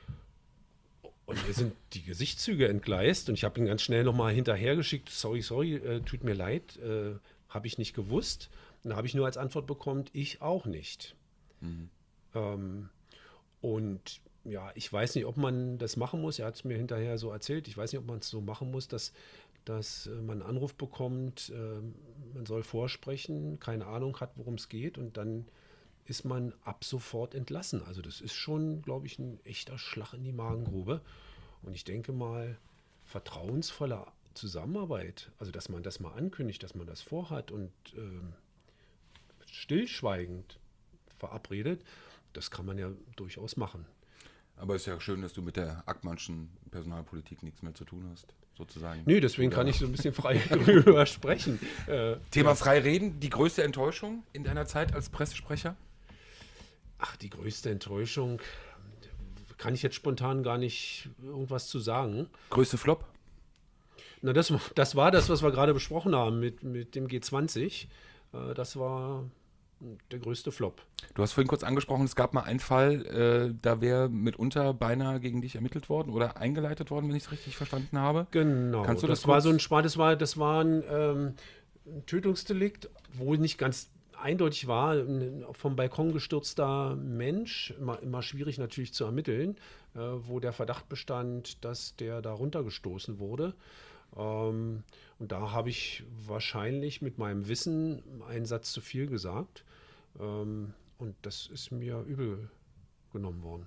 S4: Und mir sind die Gesichtszüge entgleist und ich habe ihn ganz schnell nochmal hinterhergeschickt, sorry, sorry, äh, tut mir leid, äh, habe ich nicht gewusst. Und da habe ich nur als Antwort bekommen, ich auch nicht.
S2: Mhm.
S4: Ähm, und ja, ich weiß nicht, ob man das machen muss. Er hat es mir hinterher so erzählt. Ich weiß nicht, ob man es so machen muss, dass, dass äh, man einen Anruf bekommt, äh, man soll vorsprechen, keine Ahnung hat, worum es geht und dann ist man ab sofort entlassen. Also das ist schon, glaube ich, ein echter Schlag in die Magengrube. Und ich denke mal, vertrauensvolle Zusammenarbeit, also dass man das mal ankündigt, dass man das vorhat und ähm, stillschweigend verabredet, das kann man ja durchaus machen.
S2: Aber es ist ja schön, dass du mit der Ackmannschen Personalpolitik nichts mehr zu tun hast, sozusagen.
S4: Nee, deswegen
S2: Oder
S4: kann ich so ein bisschen frei darüber sprechen. Äh,
S2: Thema
S4: ja.
S2: frei reden, die größte Enttäuschung in deiner Zeit als Pressesprecher?
S4: Ach, die größte Enttäuschung, kann ich jetzt spontan gar nicht irgendwas zu sagen.
S2: Größte Flop?
S4: Na, das, das war das, was wir gerade besprochen haben mit, mit dem G zwanzig. Äh, das war der größte Flop.
S2: Du hast vorhin kurz angesprochen, es gab mal einen Fall, äh, da wäre mitunter beinahe gegen dich ermittelt worden oder eingeleitet worden, wenn ich es richtig verstanden habe.
S4: Genau.
S2: Kannst du das
S4: das war
S2: kurz-
S4: so ein Spar, das war, das war ein ähm, Tötungsdelikt, wo nicht ganz eindeutig war, ein vom Balkon gestürzter Mensch, immer, immer schwierig natürlich zu ermitteln, äh, wo der Verdacht bestand, dass der da runtergestoßen wurde. Ähm, und da habe ich wahrscheinlich mit meinem Wissen einen Satz zu viel gesagt. Ähm, und das ist mir übel genommen worden.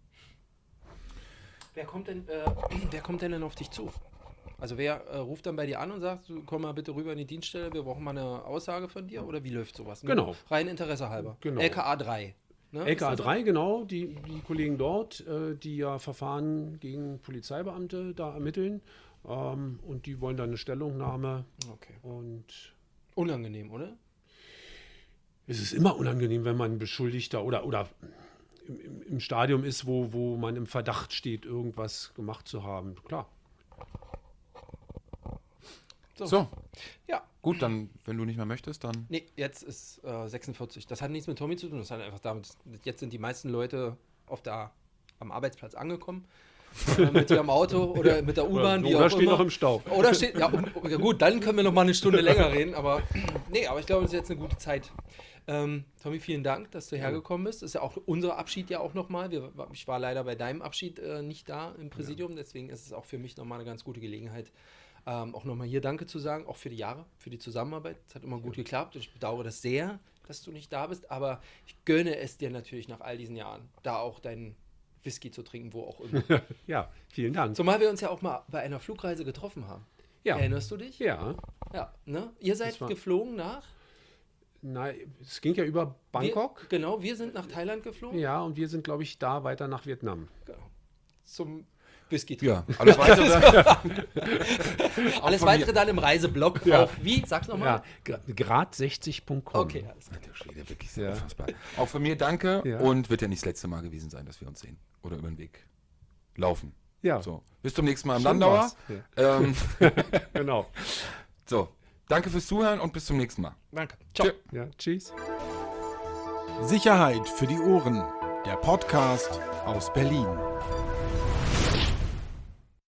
S3: Wer kommt denn, äh, wer kommt denn, denn auf dich zu? Also wer äh, ruft dann bei dir an und sagt, du, komm mal bitte rüber in die Dienststelle, wir brauchen mal eine Aussage von dir? Oder wie läuft sowas? Nur
S4: Genau.
S3: Rein Interesse halber.
S4: Genau.
S3: L K A drei. Ne?
S4: L K A
S3: Ist das so?
S4: drei, genau, die, die Kollegen dort, äh, die ja Verfahren gegen Polizeibeamte da ermitteln. Ähm, und die wollen dann eine Stellungnahme.
S3: Okay.
S4: Und
S3: Unangenehm, oder?
S4: es ist immer unangenehm, wenn man Beschuldigter oder, oder im, im- im Stadium ist, wo, wo man im Verdacht steht, irgendwas gemacht zu haben. Klar.
S2: So,
S3: Ja.
S2: gut, dann, wenn du nicht mehr möchtest, dann.
S3: Nee, jetzt ist äh, sechsundvierzig. Das hat nichts mit Tommy zu tun. Das hat einfach damit, jetzt sind die meisten Leute auf der, am Arbeitsplatz angekommen. äh, mit ihrem Auto oder mit der U-Bahn, wie
S4: oder
S3: auch
S4: steht
S3: immer.
S4: noch im Staub.
S3: Oder steht, ja, um, ja gut, dann können wir noch mal eine Stunde länger reden, aber nee, aber ich glaube, es ist jetzt eine gute Zeit. Ähm, Tommy, vielen Dank, dass du hergekommen bist. Das ist ja auch unser Abschied ja auch nochmal. Ich war leider bei deinem Abschied äh, nicht da im Präsidium, deswegen ist es auch für mich nochmal eine ganz gute Gelegenheit, ähm, auch nochmal hier Danke zu sagen, auch für die Jahre, für die Zusammenarbeit. Es hat immer gut geklappt und ich bedauere das sehr, dass du nicht da bist, aber ich gönne es dir natürlich nach all diesen Jahren, da auch deinen Whisky zu trinken, wo auch immer.
S4: Ja, vielen Dank.
S3: Zumal wir uns ja auch mal bei einer Flugreise getroffen haben.
S4: Ja.
S3: Erinnerst du dich?
S4: Ja,
S3: Ja, ne? Ihr seid
S4: Das war-
S3: geflogen nach?
S4: na, es ging ja über Bangkok.
S3: Wir, genau, wir sind nach Thailand geflogen.
S4: Ja, und wir sind, glaube ich, da weiter nach Vietnam.
S3: Genau. Zum Whisky
S2: Ja, alles weitere.
S3: Alles
S2: von
S3: weitere
S2: mir.
S3: dann im Reiseblog
S4: Ja.
S3: auf, wie? Sag's nochmal.
S4: Ja, grad sechzig punkt com.
S3: Okay, alles klar.
S2: Der Schwede, wirklich sehr
S4: Ja.
S2: unfassbar. Auch von mir danke
S4: Ja.
S2: und wird ja nicht das letzte Mal gewesen sein, dass wir uns sehen oder über den Weg laufen.
S4: Ja,
S2: So, bis zum nächsten Mal am
S4: Schön
S2: Landauer.
S4: war's. Ja.
S2: Ähm,
S4: genau.
S2: so, danke fürs Zuhören und bis zum nächsten Mal.
S3: Danke. Ciao.
S2: Tschö.
S4: Ja, tschüss.
S1: Sicherheit für die Ohren. Der Podcast aus Berlin.